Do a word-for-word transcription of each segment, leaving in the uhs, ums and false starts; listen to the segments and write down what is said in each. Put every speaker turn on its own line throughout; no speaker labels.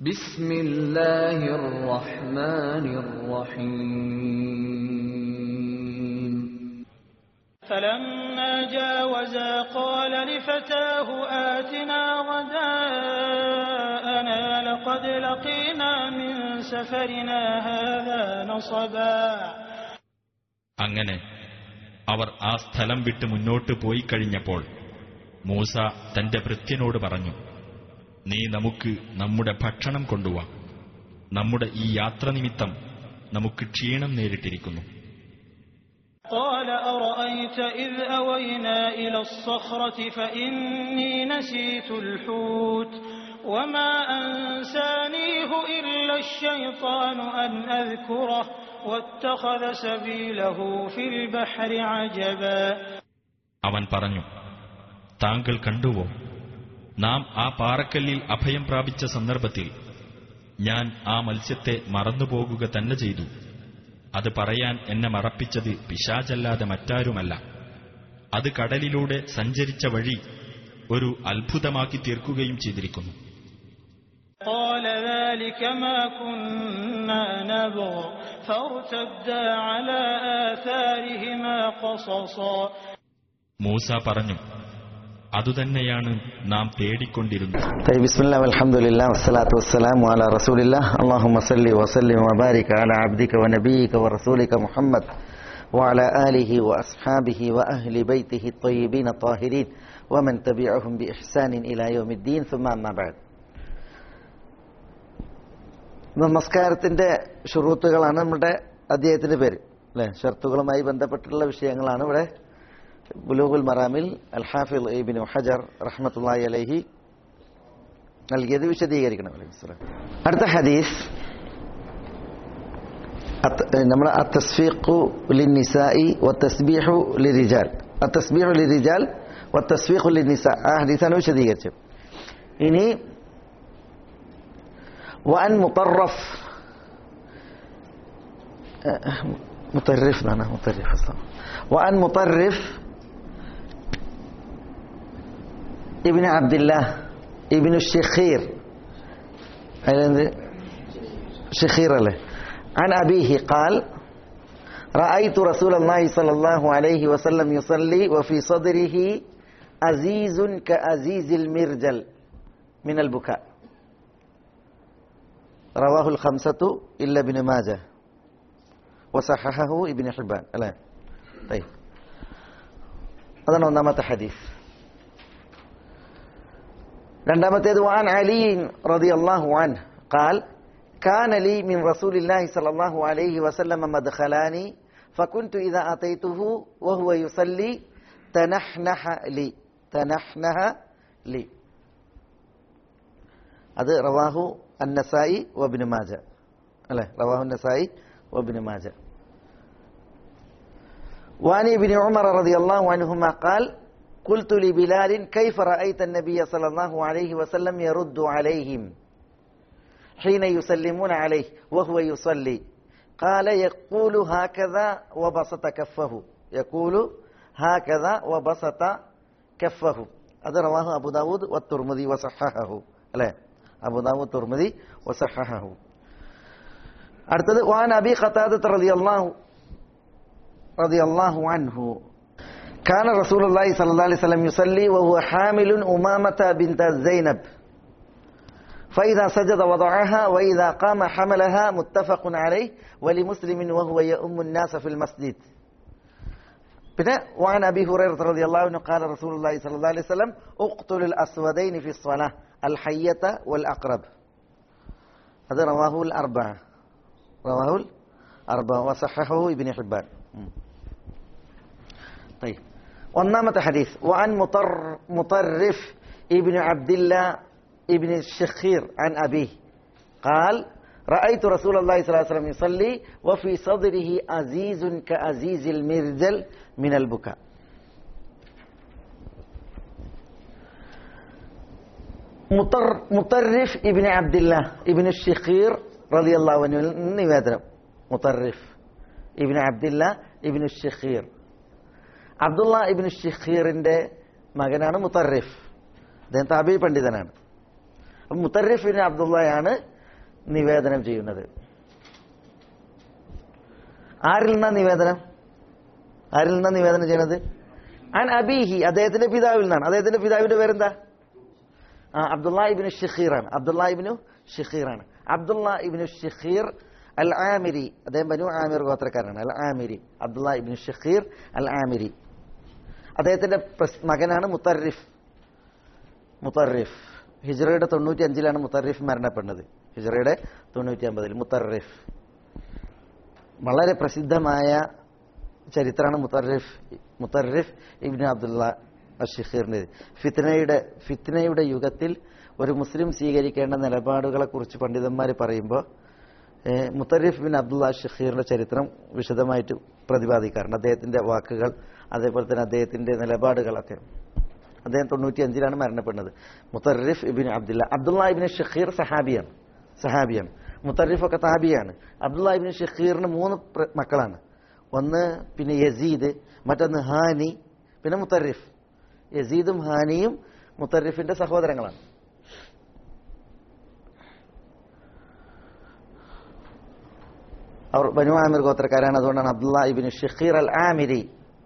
ബിസ്മില്ലാഹിർ റഹ്മാനിർ റഹീം.
فلما جاوزا قال لفتاه آتنا غداءنا لقد لقينا من سفرنا هذا نصبا.
അങ്ങനെ അവർ ആ സ്ഥലം വിട്ട് മുന്നോട്ട് പോയി കഴിഞ്ഞപ്പോൾ മൂസ തന്റെ ഭൃത്യനോട് പറഞ്ഞു, നീ നമുക്ക് നമ്മുടെ ഭക്ഷണം കൊണ്ടുവാ, നമ്മുടെ ഈ യാത്ര നിമിത്തം നമുക്ക് ക്ഷീണം നേരിട്ടിരിക്കുന്നു.
قال أرأيت إذ أوينا إلى الصخرة فإني نسيت الحوت وما أنسانيه إلا الشيطان أن أذكره واتخذ سبيله في البحر عجبا.
അവൻ പറഞ്ഞു, താങ്കൾ കണ്ടുവോ, നാം ആ പാറക്കല്ലിൽ അഭയം പ്രാപിച്ച സന്ദർഭത്തിൽ ഞാൻ ആ മത്സ്യത്തെ മറന്നുപോകുക തന്നെ ചെയ്തു. അത് പറയാൻ എന്നെ മറപ്പിച്ചത് പിശാചല്ലാതെ മറ്റാരുമല്ല. അത് കടലിലൂടെ സഞ്ചരിച്ച വഴി ഒരു അത്ഭുതമാക്കി തീർക്കുകയും ചെയ്തിരിക്കുന്നു.
قال ذلك ما كنا نبغ فارتدا على آثارهما قصصا.
മൂസ പറഞ്ഞു, അതുതന്നെയാണ് നാം തേടിക്കൊണ്ടിരുന്നത്.
ബിസ്മില്ലാ വൽഹംദുലില്ലാ വസ്സലാത്തു വസ്സലാമു അലാ റസൂലില്ലാ അല്ലാഹുമ്മ സല്ലി വസല്ലിം വബാരിക് അലാ അബ്ദിക വനബിയിക വറസൂലിക മുഹമ്മദ് വഅലാ ആലിഹി വഅസ്ഹാബിഹി വഅഹ്ലി ബൈതിഹി ത്വയ്യിബീന ത്വാഹിരീൻ വമൻ തബിഅഹും ബിഇഹ്സാനിൻ ഇലാ യൗമിദ്ദീൻ സുമ്മ അമ്മാ ബഅദ്. നമസ്കാരത്തിന്റെ ശുറൂത്തുകളാണ് നമ്മുടെ അധ്യായത്തിന്റെ പേര്, അല്ലെ? ഷർത്തുകളുമായി ബന്ധപ്പെട്ടുള്ള വിഷയങ്ങളാണ് ഇവിടെ ബുലൂഗുൽ മറാമിൽ അൽ ഹാഫിദ് ഇബ്നു ഹജർ റഹ്മത്തുള്ളാഹി അലൈഹി നൽകിയത് വിശദീകരിക്കണം. അടുത്ത ഹദീസ് നമ്മൾ അത്തസ്ഫീഖു ലിന്നിസാഇ വത്തസ്ബീഹു ലിരിജാൽ, അത്തസ്ബീഹു ലിരിജാൽ വത്തസ്ഫീഖു ലിന്നിസാ, ആ ഹദീസാണ് വിശദീകരിച്ചത്. ഇനി വഅൻ മുതറഫ് മുതറഫ് എന്നാണ് മുതറഫ് വഅൻ മുതറഫ് ابن عبد الله ابن الشخير شخير له عن أبيه قال رأيت رسول الله صلى الله عليه وسلم يصلي وفي صدره أزيز كأزيز المرجل من البكاء. رواه الخمسة إلا ابن ماجه وصححه ابن حبان. الآن طيب هذا نمط حديث. രണ്ടാമത്തേത് وعن علي رضي الله عنه قال كان لي من رسول الله صلى الله عليه وسلم مدخلان فكنت إذا أتيته وهو يصلي تنحنح لي تنحنح لي. അത് റവാഹു അന്നസായി വബ്നു മാജ, അല്ലേ? റവാഹു അന്നസായി വബ്നു മാജ. وعن ابن عمر رضي الله عنهما قال قلت لبلال كيف رأيت النبي صلى الله عليه وسلم يرد عليهم حين يسلمون عليه وهو يصلي؟ قال يقول هكذا وبسط كفه يقول هكذا وبسط كفه. هذا رواه أبو داود والترمذي وصححه. لا أبو داود والترمذي وصححه. أرتد وعن أبي قتادة رضي الله رضي الله عنه كان رسول الله صلى الله عليه وسلم يصلي وهو حامل أمامة بنت زينب فإذا سجد وضعها وإذا قام حملها متفق عليه ولمسلم وهو يؤم الناس في المسجد. وعن أبي هريرة رضي الله عنه قال رسول الله صلى الله عليه وسلم اقتل الأسودين في الصلاة الحية والأقرب. هذا رواه الأربعة رواه الأربعة وصححه ابن حبان. طيب ഒന്നാമത്തെ ഹദീസ് وعن مطرف ابن عبد الله ابن الشخير عن أبيه قال رأيت رسول الله صلى الله عليه وسلم يصلي وفي صدره أزيز كأزيز المرجل من البكاء. മുത്തറിഫ് ഇബ്നു അബ്ദുല്ലാഹ് ഇബ്നു ഷിഖീർ റളിയല്ലാഹു അൻഹു നിവേദനം. മുത്തറിഫ് ഇബ്നു അബ്ദുല്ലാഹ് ഇബ്നു ഷിഖീർ, അബ്ദുള്ള ഇബ്നു ഷിഖീറിന്റെ മകനാണ് മുത്തറിഫ്. അദ്ദേഹം താബീ പണ്ഡിതനാണ്. അപ്പം മുത്തറിഫ് ഇബ്നു അബ്ദുള്ളയാണ് നിവേദനം ചെയ്യുന്നത്. ആരിൽ നിന്നാ നിവേദനം ആരിൽ നിന്നാ നിവേദനം ചെയ്യുന്നത്? അൻ അബീഹി, അദ്ദേഹത്തിന്റെ പിതാവിൽ നിന്നാണ്. അദ്ദേഹത്തിന്റെ പിതാവിന്റെ പേരെന്താ? ആ അബ്ദുല്ലാ ഇബ്നു ഷിഖീറാണ്. അബ്ദുല്ലാ ഇബ്നു ഷിഖീറാണ്. Abdullah ibn Shikhir al Amiri, അദ്ദേഹം ബനു ആമിർ ഗോത്രക്കാരനാണ്. Al Amiri, Abdullah ibn Shikhir al Amiri. അദ്ദേഹത്തിന്റെ മകനാണ് മുത്തറിഫ്. മുത്തറിഫ് ഹിജ്റയുടെ തൊണ്ണൂറ്റി അഞ്ചിലാണ് മുത്തറിഫ് മരണപ്പെടുന്നത്. ഹിജ്റയുടെ തൊണ്ണൂറ്റി അമ്പതിൽ മുത്തറിഫ്. വളരെ പ്രസിദ്ധമായ ചരിത്രമാണ് മുത്തറിഫ് മുത്തറിഫ് ഇബ്നു അബ്ദുല്ല അഷ്ഷിഖീറിന്റെ. ഫിത്നയുടെ ഫിത്നയുടെ യുഗത്തിൽ ഒരു മുസ്ലിം സ്വീകരിക്കേണ്ട നിലപാടുകളെ കുറിച്ച് പണ്ഡിതന്മാർ പറയുമ്പോൾ മുത്തറിഫ് ബിൻ അബ്ദുല്ല അഷ്ഷിഖീറിന്റെ ചരിത്രം വിശദമായിട്ട് പ്രതിപാദിക്കാറുണ്ട്. അദ്ദേഹത്തിന്റെ വാക്കുകൾ, അതേപോലെ തന്നെ അദ്ദേഹത്തിന്റെ നിലപാടുകളൊക്കെ. അദ്ദേഹം തൊണ്ണൂറ്റി അഞ്ചിലാണ് മരണപ്പെടുന്നത്. മുത്തറിഫ് ഇബിൻ അബ്ദുല്ല അബ്ദുല്ല ഇബിൻ ഷഖീർ സഹാബിയാണ് സഹാബിയാണ് മുത്തറിഫ് ഒക്കെ താബിയാണ്. അബ്ദുല്ല ഇബിൻ ഷഖീറിന് മൂന്ന് മക്കളാണ്. ഒന്ന് പിന്നെ യസീദ്, മറ്റൊന്ന് ഹാനി, പിന്നെ മുത്തറിഫ്. യസീദും ഹാനിയും മുത്തറിഫിന്റെ സഹോദരങ്ങളാണ്. അവർ ബനു ആമിർ ഗോത്രക്കാരാണ്. അതുകൊണ്ടാണ് അബ്ദുല്ല ഇബിൻ ഷഖീർ അൽ ആമിരി.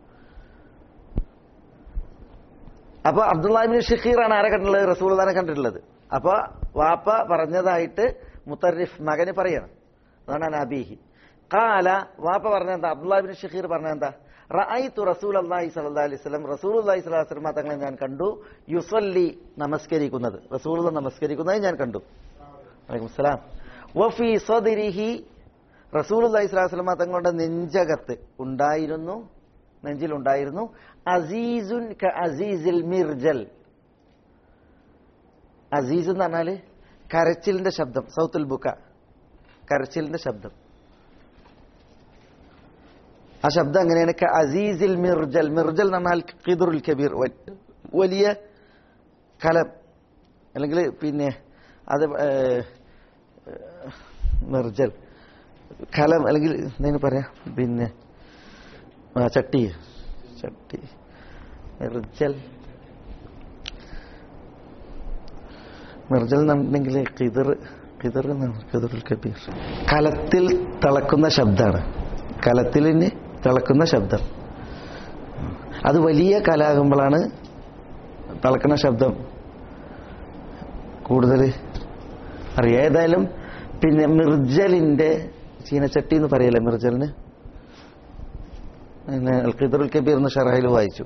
അപ്പൊ അബ്ദുല്ല ഇബ്നു ഷഖീറാണ് ആരെ കണ്ടിട്ടുള്ളത്? റസൂലുള്ളാഹിനെ കണ്ടിട്ടുള്ളത്. അപ്പൊ വാപ്പ പറഞ്ഞതായിട്ട് മുത്തറിഫ് മകന് പറയണം. അതാണ് നബീഹി ഖാല. വാപ്പ പറഞ്ഞെന്താ? അബ്ദുല്ല ഇബ്നു ഷഖീർ പറഞ്ഞെന്താ? റഅയ്തു റസൂലുള്ളാഹി സ്വല്ലല്ലാഹി അലൈഹി വസല്ലം, റസൂലുള്ളാഹി സ്വല്ലല്ലാഹി അലൈഹി വസല്ലം തങ്ങളെ ഞാൻ കണ്ടു. യുസല്ലി, നമസ്കരിക്കുന്നത്. റസൂലുള്ളാഹി നമസ്കരിക്കുന്നത് ഞാൻ കണ്ടു. വലൈക്കും സലാം. വഫി സദ്രിഹി, റസൂലുള്ളാഹി സ്വല്ലല്ലാഹി അലൈഹി വസല്ലം തങ്ങളുടെ നെഞ്ചകത്ത് ഉണ്ടായിരുന്നു, നെഞ്ചിലുണ്ടായിരുന്നു അസീസുൻ ക അസീസിൽ മിർജൽ. അസീസ് എന്ന് പറഞ്ഞാല് കരച്ചിലിന്റെ ശബ്ദം, സൗത്തുൽ ബുക, കരച്ചിലിന്റെ ശബ്ദം. ആ ശബ്ദം എങ്ങനെയാണ്? ക അസീസിൽ മിർജൽ. മിർജൽ എന്ന് പറഞ്ഞാൽ ഖിദ്റുൽ കബീർ, വലിയ കലം, അല്ലെങ്കിൽ പിന്നെ അത് മിർജൽ കലം, അല്ലെങ്കിൽ എന്തെങ്കിലും പറയാം, പിന്നെ ചട്ടി ചട്ടി മിർജൽ മിർജൽ എന്നുണ്ടെങ്കിൽ ഖിദർ ഖിദർ ഖിദറുൽ കബീർ. കലത്തിൽ തിളക്കുന്ന ശബ്ദമാണ്. കലത്തിലിന് തിളക്കുന്ന ശബ്ദം. അത് വലിയ കലാകുമ്പോഴാണ് തിളക്കുന്ന ശബ്ദം കൂടുതൽ അറിയാം. ഏതായാലും പിന്നെ മിർജലിന്റെ ചീനച്ചട്ടി എന്ന് പറയല്ലേ മിർജലിന്? ഖിദറുൽ കബീർ എന്ന് ഷറഹിൽ വായിച്ചു.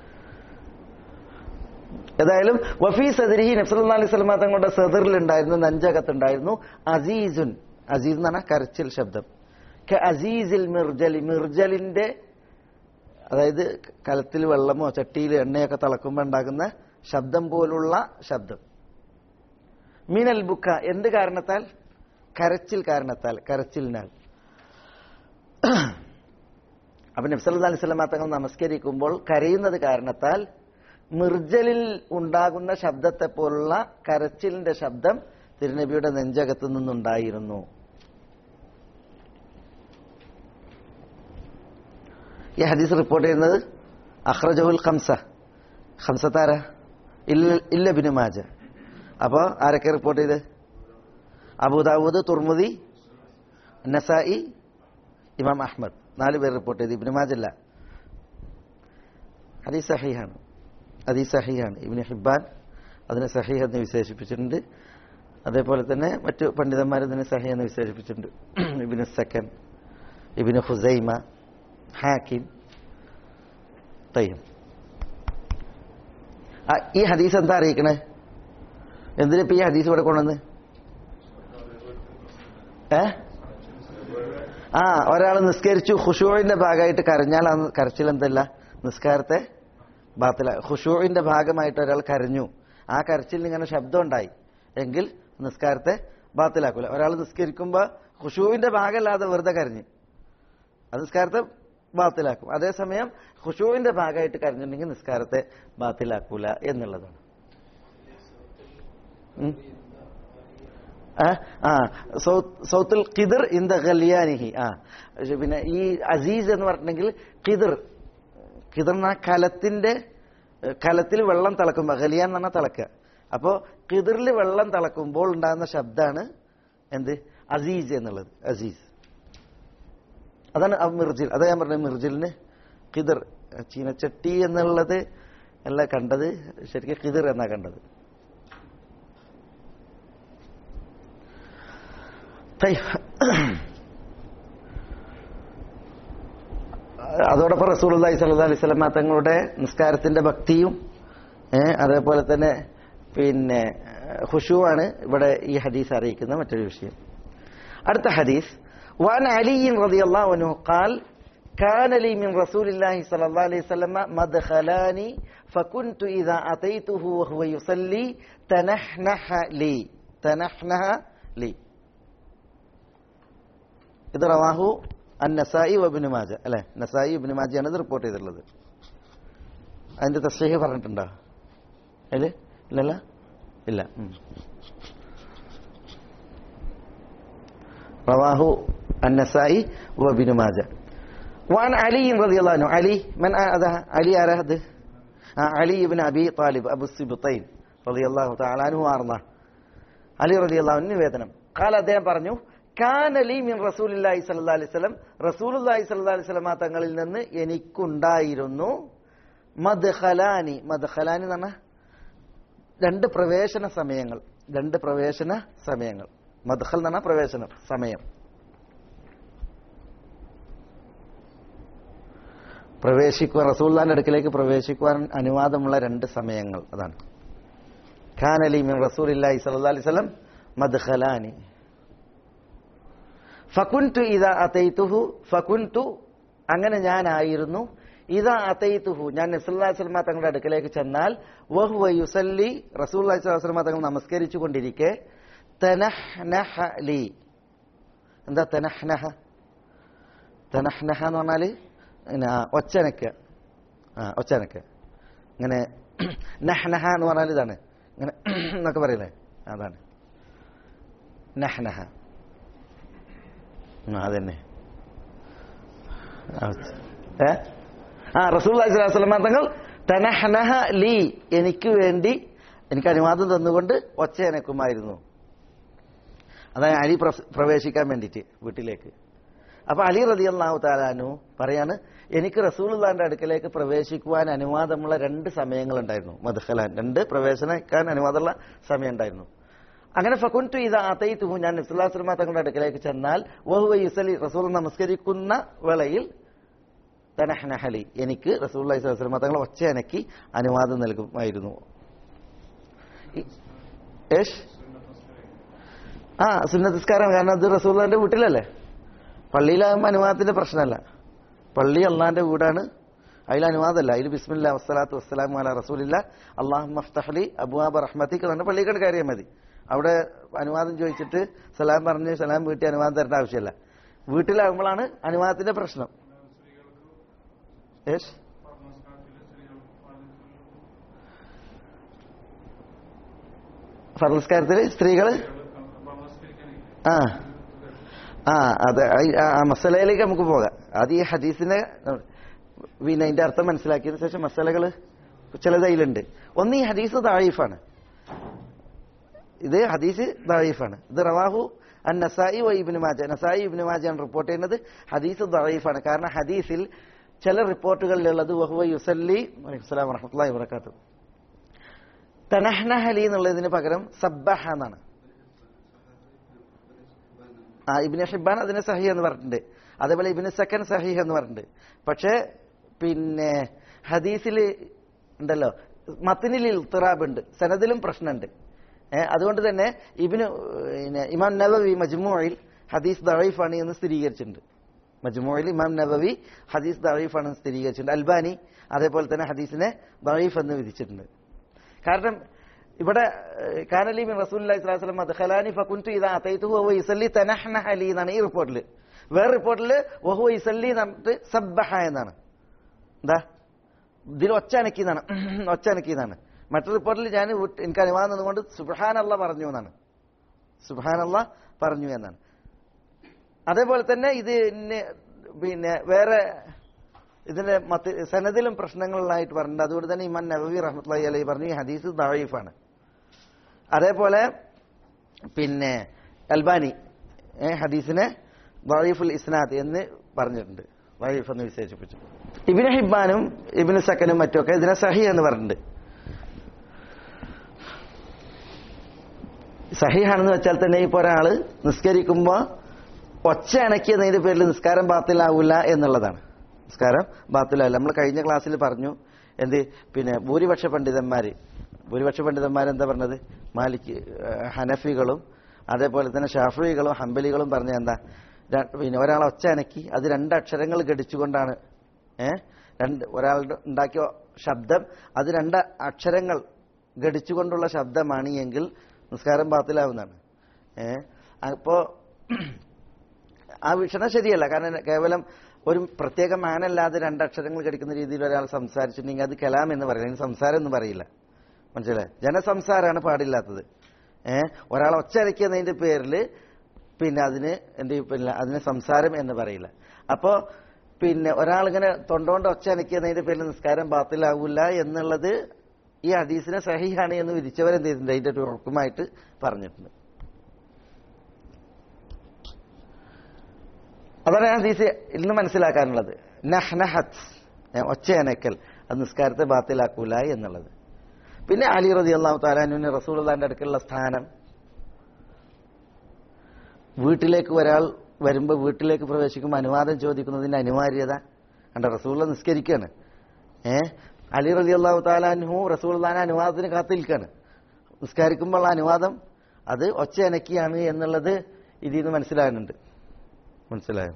ഏതായാലും വഫീ സദരിഹി, നബി സല്ലല്ലാഹു അലൈഹി വസല്ലം തങ്ങളുടെ സദറിലുണ്ടായിരുന്നു, നെഞ്ചകത്തുണ്ടായിരുന്നു അസീസുൻ. അസീസ് എന്ന് പറഞ്ഞാൽ കരച്ചിൽ ശബ്ദം. ക അസീസിൽ മിർജൽ, മിർജലിന്റെ, അതായത് കലത്തിൽ വെള്ളമോ ചട്ടിയിൽ എണ്ണയൊക്കെ തിളക്കുമ്പോൾ ഉണ്ടാകുന്ന ശബ്ദം പോലുള്ള ശബ്ദം. മിനൽ ബുക്ക, എന്ത് കാരണത്താൽ? കരച്ചിൽ കാരണത്താൽ, കരച്ചിലിനാൽ. അപ്പൊ നബി സല്ലല്ലാഹു അലൈഹി വസല്ലം തങ്ങൾ നമസ്കരിക്കുമ്പോൾ കരയുന്നത് കാരണത്താൽ മിർജലിൽ ഉണ്ടാകുന്ന ശബ്ദത്തെ പോലുള്ള കരച്ചിലിന്റെ ശബ്ദം തിരുനബിയുടെ നെഞ്ചകത്തു നിന്നുണ്ടായിരുന്നു. ഈ ഹദീസ് റിപ്പോർട്ട് ചെയ്യുന്നത് അഖ്റജഹുൽ ഖംസ. ഖംസത്താര? ഇല്ല ഇബ്നു മാജ. അപ്പൊ ആരൊക്കെ റിപ്പോർട്ട് ചെയ്ത്? അബൂദാവൂദ്, തുർമുദി, നസായി, ഇമാം അഹ്മദ്, നാല് പേർ റിപ്പോർട്ട് ചെയ്ത്. ഇബ്നു മാജ അല്ല. ഹദീസ് സഹീഹാണ്. ഹദീസ് സഹീഹാണ്. ഇബ്നു ഹിബ്ബാൻ അതിനെ സഹീഹ് എന്ന് വിശേഷിപ്പിച്ചിട്ടുണ്ട്. അതേപോലെ തന്നെ മറ്റു പണ്ഡിതന്മാർ ഇതിനെ സഹീഹ് എന്ന് വിശേഷിപ്പിച്ചിട്ടുണ്ട്. ഇബ്നു സക്കൻ, ഇബ്നു ഖുസൈമ, ഹാക്കിം. തയ്യം. ഈ ഹദീസ് എന്താ അറിയിക്കണേ? എന്തിനിപ്പോ ഈ ഹദീസ് ഇവിടെ കൊണ്ടുവന്ന്? ഏ ആ ഒരാൾ നിസ്കരിച്ചു, ഖുശൂഇന്റെ ഭാഗമായിട്ട് കരഞ്ഞാൽ ആ കരച്ചിൽ എന്തല്ല? നിസ്കാരത്തെ ബാത്തില. ഖുശൂഇന്റെ ഭാഗമായിട്ട് ഒരാൾ കരഞ്ഞു, ആ കരച്ചിലിന് ഇങ്ങനെ ശബ്ദം ഉണ്ടായി എങ്കിൽ നിസ്കാരത്തെ ബാത്തിലാക്കൂല. ഒരാൾ നിസ്കരിക്കുമ്പോ ഖുശൂഇന്റെ ഭാഗമല്ലാതെ വെറുതെ കരഞ്ഞു, അത് നിസ്കാരത്തെ ബാത്തിലാക്കും. അതേസമയം ഖുശൂഇന്റെ ഭാഗമായിട്ട് കരഞ്ഞിട്ടുണ്ടെങ്കിൽ നിസ്കാരത്തെ ബാത്തിലാക്കൂല എന്നുള്ളതാണ്. ആ സൗത്തുൽ ഖിദർ ഇന്ദ ഖലിയാനിഹി. ആ പിന്നെ ഈ അസീസ് എന്ന് പറഞ്ഞിട്ടുണ്ടെങ്കിൽ ഖിദർ, ഖിദർ എന്ന കലത്തിന്റെ, കലത്തിൽ വെള്ളം തിളക്കുമ്പോൾ, ഖലിയാൻ എന്ന് പറഞ്ഞാൽ തിളക്കുക. അപ്പോ ഖിദറിൽ വെള്ളം തിളക്കുമ്പോൾ ഉണ്ടാകുന്ന ശബ്ദമാണ് എന്ത് അസീസ് എന്നുള്ളത്. അസീസ് അതാണ് മിർജിൽ. അതാ ഞാൻ പറഞ്ഞത് മിർജിലിന് ഖിദർ, ചീനച്ചട്ടി എന്നുള്ളത് അല്ല കണ്ടത്, ശരിക്കും ഖിദർ എന്നാ കണ്ടത്. അതോടൊപ്പം റസൂലുള്ളാഹി സ്വല്ലല്ലാഹു അലൈഹി വസല്ലം തങ്ങളുടെ നിസ്കാരത്തിന്റെ ഭക്തിയും അതേപോലെ തന്നെ പിന്നെ ഖുശൂആണ് ഇവിടെ ഈ ഹദീസ് അറിയിക്കുന്ന മറ്റൊരു വിഷയം. അടുത്ത ഹദീസ് വഅൻ അലി റളിയല്ലാഹു അൻഹു ഖാൽ كان لي من رسول الله صلى الله عليه وسلم مدخلان فكنت إذا أتيته وهو يصلي تنحنح لي تنحنح لي. ഇത് റവാഹു അൻ-നസായി വഇബ്നു മാജ അല്ലേ? നസായി ഇബ്നു മാജയാണ് ഇത് റിപ്പോർട്ട് ചെയ്തിട്ടുള്ളത്. അതിന്റെ തസ്ഹീഹ് പറഞ്ഞിട്ടുണ്ടോ? അല്ലേ? ഇല്ലല്ല ഇല്ല. റവാഹു അൻ-നസായി വഇബ്നു മാജ. وعن علي رضي الله عنه. علي من هذا؟ علي أرهد علي بن أبي طالب أبو السبطين رضي الله تعالى عنه وأرضاه. علي رضي الله عنه നിവേദനം قال അദ്ദേഹം പറഞ്ഞു كان لي من رسول الله صلى الله عليه وسلم رسول الله صلى الله عليه وسلم തങ്ങളിൽ നിന്ന് എനിക്കുണ്ടായിരുന്നു മദ്ഖലാനി. മദ്ഖലാനി എന്ന് പറഞ്ഞാൽ രണ്ട് പ്രവേശന സമയങ്ങൾ. രണ്ട് പ്രവേശന സമയങ്ങൾ. മദ്ഖൽ എന്ന് പറഞ്ഞാൽ പ്രവേശന സമയം. പ്രവേശിക്കുവാൻ റസൂലുള്ളാഹിന്റെ അടുക്കലേക്ക് പ്രവേശിക്കുവാൻ അനുവാദമുള്ള രണ്ട് സമയങ്ങൾ. അതാണ് കാന ലി മിൻ റസൂലില്ലാഹി സ്വല്ലല്ലാഹി അലൈഹി വസല്ലം മദ്ഖലാനി ഫകുൻതു ഇദാ അതൈതുഹു. ഫകുൻതു അങ്ങനെ ഞാനായിരുന്നു. ഇദാ അതൈതുഹു ഞാൻ നബി സല്ലല്ലാഹു അലൈഹി വസല്ലം തങ്ങളുടെ അടുക്കലേക്ക് ചെന്നാൽ വഹുവ യുസല്ലി റസൂലുള്ളാഹി സ്വല്ലല്ലാഹു അലൈഹി വസല്ലം തങ്ങൾ നമസ്കരിച്ചു കൊണ്ടിരിക്കെ തനഹ്നഹ ലി. എന്താ തനഹ്നഹ? തനഹ്നഹ എന്ന് പറഞ്ഞാൽ ഒച്ചനക്ക. ആ ഒച്ചനക്ക ഇങ്ങനെ. നഹ്നഹ എന്ന് പറഞ്ഞാൽ ഇതാണ് ഇങ്ങനെ എന്നൊക്കെ പറയില്ലേ, അതാണ് നഹ്നഹ. അതന്നെ. ഏ ആ റസൂലുള്ളാഹി സ്വല്ലല്ലാഹു അലൈഹി വസല്ലം തങ്ങൾ തനഹ്നഹ ലീ എനിക്ക് വേണ്ടി എനിക്ക് അനുവാദം തന്നുകൊണ്ട് ഒച്ചയനക്കുമായിരുന്നു. അതായത് അലി പ്രവേശിക്കാൻ വേണ്ടിയിട്ട് വീട്ടിലേക്ക്. അപ്പൊ അലി റളിയല്ലാഹു തആല അൻഹു പറയാണ് എനിക്ക് റസൂലുള്ളാഹിന്റെ അടുക്കലേക്ക് പ്രവേശിക്കുവാൻ അനുവാദമുള്ള രണ്ട് സമയങ്ങളുണ്ടായിരുന്നു. മദ്ഖലാൻ രണ്ട് പ്രവേശിക്കാൻ അനുവാദമുള്ള സമയം ഉണ്ടായിരുന്നു. അങ്ങനെ ഫകുൻതു ഇദാ അതൈതുഹു ഞാൻ നബി സല്ലല്ലാഹു അലൈഹി വസല്ലം തങ്ങളുടെ അടുക്കലേക്ക് ചെന്നാൽ വഹുവ യുസല്ലി റസൂൽ നമസ്കരിക്കുന്ന വേളയിൽ തനഹ്നഹ ലി എനിക്ക് റസൂലുള്ളാഹി സ്വല്ലല്ലാഹു അലൈഹി വസല്ലം തങ്ങൾ ഒച്ചയനക്കി അനുവാദം നൽകുമായിരുന്നു. ഏഷ് ആ സുന്നത്ത് നിസ്കാരം. കാരണം അത് റസൂലുള്ളാഹിന്റെ വീട്ടിലല്ലേ, പള്ളിയിലാകുമ്പോൾ അനുവാദത്തിന്റെ പ്രശ്നമല്ല. പള്ളി അള്ളാന്റെ വീടാണ്, അതിൽ അനുവാദമല്ല. അതിൽ ബിസ്മില്ലാ വസ്സലാത്തു വസ്സലാമു അലാ റസൂലില്ലാ അല്ലാഹുമ്മ ഫ്തഹ് ലി അബ്വാബ റഹ്മതിക എന്ന് പള്ളിക്കട് കയറിയാൽ മതി. അവിടെ അനുവാദം ചോദിച്ചിട്ട് സലാം പറഞ്ഞ് സലാം വീട്ടി അനുവാദം തരേണ്ട ആവശ്യമില്ല. വീട്ടിലാകുമ്പോഴാണ് അനുവാദത്തിന്റെ പ്രശ്നം. ഫർള് നിസ്കാരത്തിൽ സ്ത്രീകള് ആ ആ അതെ ആ മസലയിലേക്ക് നമുക്ക് പോകാം. അത് ഈ ഹദീസിനെ പിന്നെ അതിന്റെ അർത്ഥം മനസ്സിലാക്കിയതിനു ശേഷം മസലകൾ ചിലത് അതിലുണ്ട്. ഒന്ന് ഈ ഹദീസ് ദഈഫാണ്. ഇത് ഹദീസ് ദഈഫാണ്. ഇത് റവാഹു അൻ നസായി വ ഇബ്നു മാജ. നസായി ഇബ്നു മാജയാണ് റിപ്പോർട്ട് ചെയ്യുന്നത്. ഹദീസ് ദഈഫാണ്. കാരണം ഹദീസിൽ ചില റിപ്പോർട്ടുകളിലുള്ളത് വഹുവ യുസല്ലി വലൈക്കും സലാം വറഹ്മത്തുള്ളാഹി വബറകാതുഹു തനഹ്നഹ ലി എന്നുള്ളതിന് പകരം സബ്ബഹ എന്നാണ്. ആ ഇബ്നു ഹിബ്ബാൻ അതിനെ സഹീഹ് എന്ന് പറഞ്ഞിട്ടുണ്ട്. അതേപോലെ ഇബ്നു സക്കൻ സഹീഹ് എന്ന് പറഞ്ഞിട്ടുണ്ട്. പക്ഷേ പിന്നെ ഹദീസിൽ ഉണ്ടല്ലോ മത്നിൽ ഇൽത്തിറാബ് ഉണ്ട്, സനദിലും പ്രശ്നമുണ്ട്. അതുകൊണ്ട് തന്നെ ഇബ്നു ഇമാം നവവി മജ്മൂഇൽ ഹദീസ് ദഈഫാണ് എന്ന് സ്ഥിരീകരിച്ചിട്ടുണ്ട്. മജ്മൂഇൽ ഇമാം നവവി ഹദീസ് ദഈഫാണ് എന്ന് സ്ഥിരീകരിച്ചിട്ടുണ്ട്. അൽബാനി അതേപോലെ തന്നെ ഹദീസിനെ ദഈഫ് എന്ന് വിധിച്ചിട്ടുണ്ട്. കാരണം ഇവിടെ കാനലി മിൻ റസൂലുള്ളാഹി സ്വല്ലല്ലാഹു അലൈഹി വസല്ലം മദ്ഖലാനി ഫകുൻതു ഇദാ അതൈതുഹു വഹുവ യുസല്ലി തനഹ്നഹ ലി എന്നാണ് ഈ റിപ്പോർട്ടിൽ. വേറെ റിപ്പോർട്ടിൽ വഹുവ യുസല്ലി എന്നിട്ട് സബ്ബഹ എന്നാണ്. എന്താ ഇതിൽ ഒച്ചനക്കി എന്നാണ്, ഒച്ചനക്കി എന്നാണ്. മറ്റൊരു റിപ്പോർട്ടിൽ ഞാൻ എനിക്ക് അനുവാദം തന്നുകൊണ്ട് സുബ്ഹാനല്ലാഹ് പറഞ്ഞു എന്നാണ്, സുബ്ഹാനല്ലാഹ് പറഞ്ഞു എന്നാണ്. അതേപോലെ തന്നെ ഇത് പിന്നെ വേറെ ഇതിന്റെ മറ്റ് സനദിലും പ്രശ്നങ്ങളിലായിട്ട് പറഞ്ഞിട്ടുണ്ട്. അതുകൊണ്ട് തന്നെ ഇമാം നവവി റഹ്മത്തുള്ളാഹി അലൈഹി പറഞ്ഞു ഈ ഹദീസ് ദഈഫാണ്. അതേപോലെ പിന്നെ അൽബാനി ഹദീസിനെ ദഈഫുൽ ഇസ്നാദ് എന്ന് പറഞ്ഞിട്ടുണ്ട്, ദഈഫ് എന്ന് വിശേഷിപ്പിച്ചു. ഇബ്നു ഹിബ്ബാനും ഇബ്നു സക്കനും മറ്റൊക്കെ ഇതിനെ സഹീഹ് എന്ന് പറഞ്ഞിട്ടുണ്ട്. സഹീഹാണെന്ന് വെച്ചാൽ തന്നെ ഇപ്പോൾ ഒരാള് നിസ്കരിക്കുമ്പോൾ ഒച്ച അണക്കിയതിന്റെ പേരിൽ നിസ്കാരം ബാത്തിലാവില്ല എന്നുള്ളതാണ്. നിസ്കാരം ബാത്തിലാവില്ല. നമ്മൾ കഴിഞ്ഞ ക്ലാസ്സിൽ പറഞ്ഞു എന്ത്, പിന്നെ ഭൂരിപക്ഷ പണ്ഡിതന്മാര് ഭൂരിപക്ഷ പണ്ഡിതന്മാരെന്താ പറഞ്ഞത്, മാലിക് ഹനഫികളും അതേപോലെ തന്നെ ഷാഫികളും ഹംബലികളും പറഞ്ഞ എന്താ, പിന്നെ ഒരാൾ ഒച്ച അനക്കി അത് രണ്ട് അക്ഷരങ്ങൾ ഘടിച്ചുകൊണ്ടാണ് ഏഹ് രണ്ട് ഒരാളുടെ ഉണ്ടാക്കിയ ശബ്ദം അത് രണ്ട് അക്ഷരങ്ങൾ ഘടിച്ചുകൊണ്ടുള്ള ശബ്ദമാണ് എങ്കിൽ നിസ്കാരം ബാത്തിലാവുന്നതാണ്. ഏഹ് അപ്പോ ആ വീക്ഷണം ശരിയല്ല. കാരണം കേവലം ഒരു പ്രത്യേക മാനല്ലാതെ രണ്ടക്ഷരങ്ങൾ ഘടിക്കുന്ന രീതിയിൽ ഒരാൾ സംസാരിച്ചിട്ടുണ്ടെങ്കിൽ അത് കലാം എന്ന് പറയില്ല, സംസാരം എന്ന് പറയില്ല. മനസ്സിലായി? ജനസംസാരമാണ് പാടില്ലാത്തത്. ഏഹ് ഒരാൾ ഒച്ചരയ്ക്കുന്നതിന്റെ പേരിൽ പിന്നെ അതിന് എന്ത് പിന്നെ അതിന് സംസാരം എന്ന് പറയില്ല. അപ്പോ പിന്നെ ഒരാളിങ്ങനെ തൊണ്ടോണ്ട് ഒച്ചനയ്ക്കുന്നതിന്റെ പേരിൽ നിസ്കാരം ബാത്തിലാവൂല എന്നുള്ളത് ഈ ഹദീസിനെ സഹീഹാണ് എന്ന് വിധിച്ചവരെന്ത് ചെയ്തിട്ടുണ്ട്, അതിന്റെ ഒരു ഉറക്കുമായിട്ട് പറഞ്ഞിട്ടുണ്ട്. അതാണ് ഹദീസ് ഇന്ന് മനസ്സിലാക്കാനുള്ളത്. നഹ്നഹത്ത് ഒച്ചയനക്കൽ അത് നിസ്കാരത്തെ ബാത്തിലാക്കൂല എന്നുള്ളത്. പിന്നെ അലി റളിയല്ലാഹു തആല അൻഹുവിന് റസൂലുള്ളാഹിന്റെ അടുക്കലുള്ള സ്ഥാനം, വീട്ടിലേക്ക് ഒരാൾ വരുമ്പോൾ വീട്ടിലേക്ക് പ്രവേശിക്കുമ്പോൾ അനുവാദം ചോദിക്കുന്നതിന്റെ അനിവാര്യത കണ്ട. റസൂലുള്ള നിസ്കരിക്കുകയാണ്, ഏഹ് അലി റളിയല്ലാഹു തആല അൻഹു റസൂലുള്ളാഹിന്റെ അനുവാദത്തിന് കാത്തിരിക്കുകയാണ്. നിസ്കരിക്കുമ്പോൾ അനുവാദം അത് ഒച്ചയനക്കിയാണ് എന്നുള്ളത് ഇതിൽ നിന്ന് മനസ്സിലാകുന്നുണ്ട്. മനസ്സിലായോ?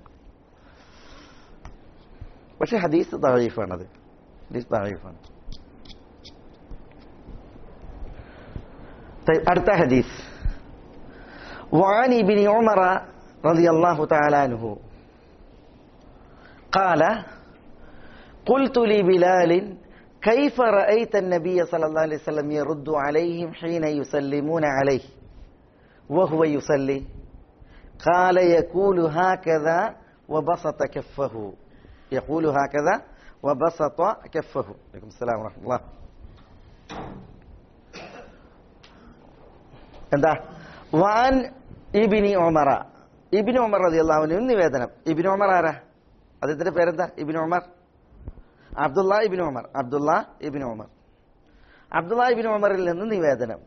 പക്ഷെ ഹദീസ് ദഈഫാണത്. ഹദീസ് ദഈഫാണ്. അടുത്ത ഹദീസ് وعن ابن عمر رضي الله تعالى عنه قال قلت لبلال كيف رأيت النبي صلى الله عليه وسلم يرد عليهم حين يسلمون عليه وهو يصلي قال يقول هكذا وبسط كفه يقول هكذا وبسط كفه. عليكم السلام ورحمة الله. എന്താ വാൻ ഇബ്നി ഉമറ, ഇബ്നു ഉമർ റളിയല്ലാഹു അൻഹു നിവേദനം. ഇബ്നു ഉമർ ആരാ? അദ്ദേഹത്തിന്റെ പേരെന്താ? Ibn Umar Abdullah ibn Umar Abdullah ibn Umar Abdullah ibn ഉമറിൽ നിന്ന് നിവേദനം.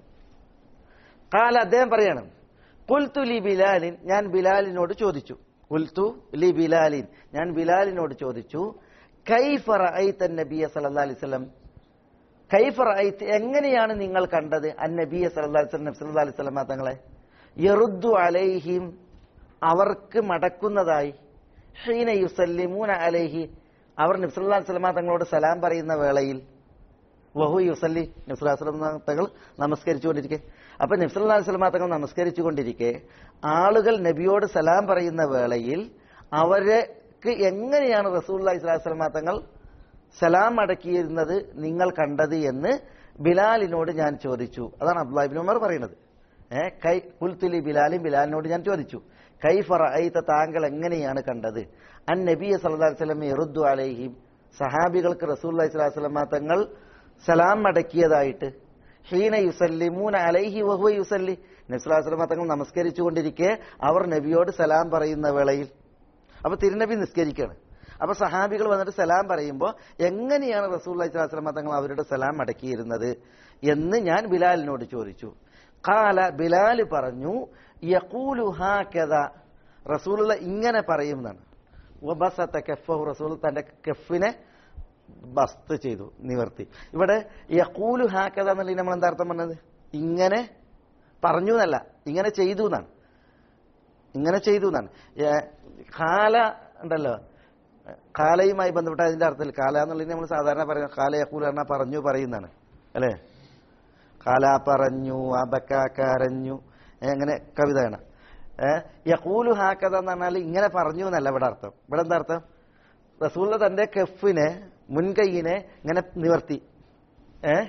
ഖാല അദ്ദേഹം പറയണം, ഖുൽതു ലി ബിലാലിൻ ഞാൻ ബിലാലിനോട് ചോദിച്ചു. ഖുൽതു ലി ബിലാലിൻ ഞാൻ ബിലാലിനോട് ചോദിച്ചു, കൈഫ റഅയ്ത നബിയ സല്ലല്ലാഹു അലൈഹി വസല്ലം കൈഫ റഅയ്ത എങ്ങനെയാണ് നിങ്ങൾ കണ്ടത് അന്നബിയ സല്ലല്ലാഹു അലൈഹി വസല്ലം സല്ലല്ലാഹു അലൈഹി വസല്ലം തങ്ങളെ യറുദ്ദു അലൈഹിം അവർക്ക് മടക്കുന്നതായി, ഹീന യുസല്ലിമൂന അലൈഹി അവർ നബി സല്ലല്ലാഹു അലൈഹി വസല്ലം തങ്ങളോട് സലാം പറയുന്ന വേളയിൽ, വഹു യുസല്ലി നബി സല്ലല്ലാഹു അലൈഹി വസല്ലം തങ്ങൾ നമസ്കരിച്ചുകൊണ്ടിരിക്കെ. അപ്പൊ നബി സല്ലല്ലാഹു അലൈഹി വസല്ലം തങ്ങൾ നമസ്കരിച്ചുകൊണ്ടിരിക്കെ ആളുകൾ നബിയോട് സലാം പറയുന്ന വേളയിൽ അവർക്ക് എങ്ങനെയാണ് റസൂലുള്ളാഹി സ്വല്ലല്ലാഹു അലൈഹി വസല്ലം തങ്ങൾ സലാം അടക്കിയിരുന്നത് നിങ്ങൾ കണ്ടത് എന്ന് ബിലാലിനോട് ഞാൻ ചോദിച്ചു. അതാണ് അബ്ദുല്ലാഹ് ഇബ്നു ഉമർ പറയുന്നത്. ഏഹ് കൈ ഖുൽതുലി ബിലാലിൻ ബിലാലിനോട് ഞാൻ ചോദിച്ചു, കൈഫ റഅയ്ത താങ്കൾ എങ്ങനെയാണ് കണ്ടത് അൻ നബിയ സല്ലല്ലാഹു അലൈഹി വസല്ലം യറുദ്ദു അലൈഹിം സഹാബികൾക്ക് റസൂലുള്ളാഹി സ്വല്ലല്ലാഹു അലൈഹി വസല്ലം തങ്ങൾ സലാം അടക്കിയതായിട്ട്, ഹീന യുസല്ലിമൂന അലൈഹി വഹുവ യുസല്ലി നബി സല്ലല്ലാഹു അലൈഹി വസല്ലം തങ്ങൾ നമസ്കരിച്ചുകൊണ്ടിരിക്കെ അവർ നബിയോട് സലാം പറയുന്ന വേളയിൽ. അപ്പൊ തിരുനബി നിസ്കരിക്കുകയാണ്. അപ്പൊ സഹാബികൾ വന്നിട്ട് സലാം പറയുമ്പോൾ എങ്ങനെയാണ് റസൂലുള്ളാഹി സ്വല്ലല്ലാഹു അലൈഹി വസല്ലം തങ്ങൾ അവരുടെ സലാം അടക്കിയിരുന്നത് എന്ന് ഞാൻ ബിലാലിനോട് ചോദിച്ചു. ഖാല ബിലാൽ പറഞ്ഞു, യഖൂലു ഹാകദ റസൂലുള്ള ഇങ്ങനെ പറയുന്നതാണ്. വബസത കഫഹു റസൂൽ തന്റെ കഫിനെ ബസ്ത് ചെയ്തു, നിവർത്തി. ഇവിടെ യഖൂലു ഹാകദ എന്നുള്ളതിന് നമ്മൾ എന്താ അർത്ഥം പറഞ്ഞത്? ഇങ്ങനെ പറഞ്ഞു എന്നല്ല, ഇങ്ങനെ ചെയ്തു എന്നാണ്. ഇങ്ങനെ ചെയ്തു എന്നാണ്. ഖാല ഉണ്ടല്ലോ, ഖാലയുമായി ബന്ധപ്പെട്ട അതിന്റെ അർത്ഥത്തിൽ ഖാല എന്നുള്ളതിന് നമ്മൾ സാധാരണ പറയുന്നത് ഖാല യഖൂൽ പറഞ്ഞാൽ പറഞ്ഞു പറയുന്നതാണ് അല്ലേ? ഖാല പറഞ്ഞു, അബക്ക കരഞ്ഞു, അങ്ങനെ കവിതയാണ്. ഏഹ് യഖൂലു ഹാകദ എന്ന് പറഞ്ഞാൽ ഇങ്ങനെ പറഞ്ഞു എന്നല്ല ഇവിടെ അർത്ഥം. ഇവിടെ എന്താ അർത്ഥം? റസൂലുള്ള തന്റെ കഫിനെ മുൻകൈയിനെ ഇങ്ങനെ നിവർത്തി, ഏഹ്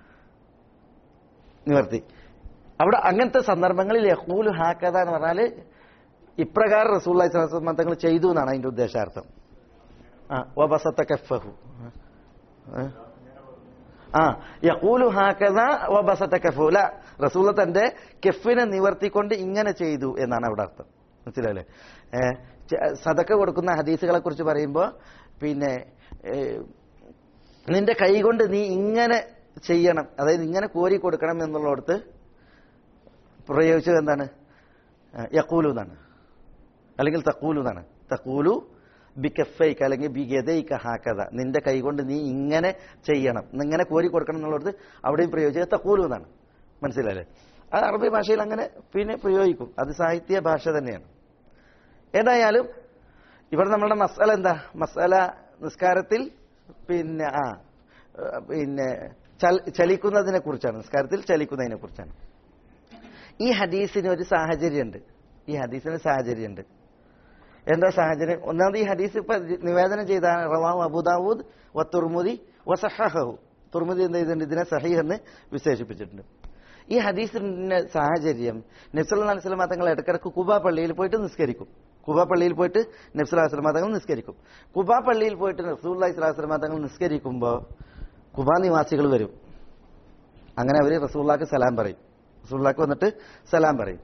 നിവർത്തി. അവിടെ അങ്ങനത്തെ സന്ദർഭങ്ങളിൽ യഖൂലു ഹാകദ എന്ന് പറഞ്ഞാൽ ഇപ്രകാരം റസൂലുള്ളാഹി സ്വല്ലല്ലാഹു അലൈഹി വസല്ലം തങ്ങൾ ചെയ്തു എന്നാണ് അതിന്റെ ഉദ്ദേശാർത്ഥം. ആ വബസത കഫഹു, ആ യഖൂലു ഹാകദ വബസത കഫു. ല, റസൂൽ തന്റെ കെഫിനെ നിവർത്തിക്കൊണ്ട് ഇങ്ങനെ ചെയ്തു എന്നാണ് അവിടെ അർത്ഥം. മനസ്സിലായില്ലേ? സദക്ക കൊടുക്കുന്ന ഹദീസുകളെ കുറിച്ച് പറയുമ്പോൾ പിന്നെ നിന്റെ കൈകൊണ്ട് നീ ഇങ്ങനെ ചെയ്യണം, അതായത് ഇങ്ങനെ കോരി കൊടുക്കണം എന്നുള്ളിടത്ത് പ്രയോഗിച്ചത് എന്താണ്? യഖൂലു എന്നാണ്, അല്ലെങ്കിൽ തഖൂലു എന്നാണ്. തഖൂലു ബികഫൈക അല്ലെങ്കിൽ ബിഗദൈക ഹാകദ, നിന്റെ കൈകൊണ്ട് നീ ഇങ്ങനെ ചെയ്യണം, ഇങ്ങനെ കോരി കൊടുക്കണം എന്നുള്ളത് അവിടെയും പ്രയോഗിച്ചത് തഖൂലു എന്നാണ്. മനസ്സിലായില്ലേ? അത് അറബി ഭാഷയിൽ അങ്ങനെ പിന്നെ പ്രയോഗിക്കും, അത് സാഹിത്യ ഭാഷ തന്നെയാണ്. ഏതായാലും ഇവിടെ നമ്മളുടെ മസ്അല എന്താ? മസ്അല നിസ്കാരത്തിൽ പിന്നെ ആ പിന്നെ ചലിക്കുന്നതിനെ കുറിച്ചാണ്, നിസ്കാരത്തിൽ ചലിക്കുന്നതിനെ കുറിച്ചാണ്. ഈ ഹദീസിന് ഒരു സാഹചര്യമുണ്ട്. ഈ ഹദീസിന് സാഹചര്യമുണ്ട്. എന്താ സാഹചര്യം? ഒന്നാമത് ഈ ഹദീസ് ഇപ്പൊ നിവേദനം ചെയ്താണ് റവാഹു അബൂദാവൂദ് വ തുർമുദി വസഹഹു. തുർമുദി എന്ത് ചെയ്തിട്ടുണ്ട്? ഇതിനെ സഹീഹ് എന്ന് വിശേഷിപ്പിച്ചിട്ടുണ്ട്. ഈ ഹദീസിന്റെ സാഹചര്യം, നബി സല്ലല്ലാഹു അലൈഹി വസല്ലം തങ്ങൾ ഇടയ്ക്കിടയ്ക്ക് കുബാ പള്ളിയിൽ പോയിട്ട് നിസ്കരിക്കും. കുബാ പള്ളിയിൽ പോയിട്ട് നബി സല്ലല്ലാഹു അലൈഹി വസല്ലം തങ്ങൾ നിസ്കരിക്കും. കുബാ പള്ളിയിൽ പോയിട്ട് റസൂലുള്ളാഹി സ്വല്ലല്ലാഹു അലൈഹി വസല്ലം തങ്ങൾ നിസ്കരിക്കുമ്പോൾ കുബാ നിവാസികൾ വരും. അങ്ങനെ അവര് റസൂലുള്ളാഹിക്ക് സലാം പറയും. റസൂലുള്ളാഹിക്ക് വന്നിട്ട് സലാം പറയും.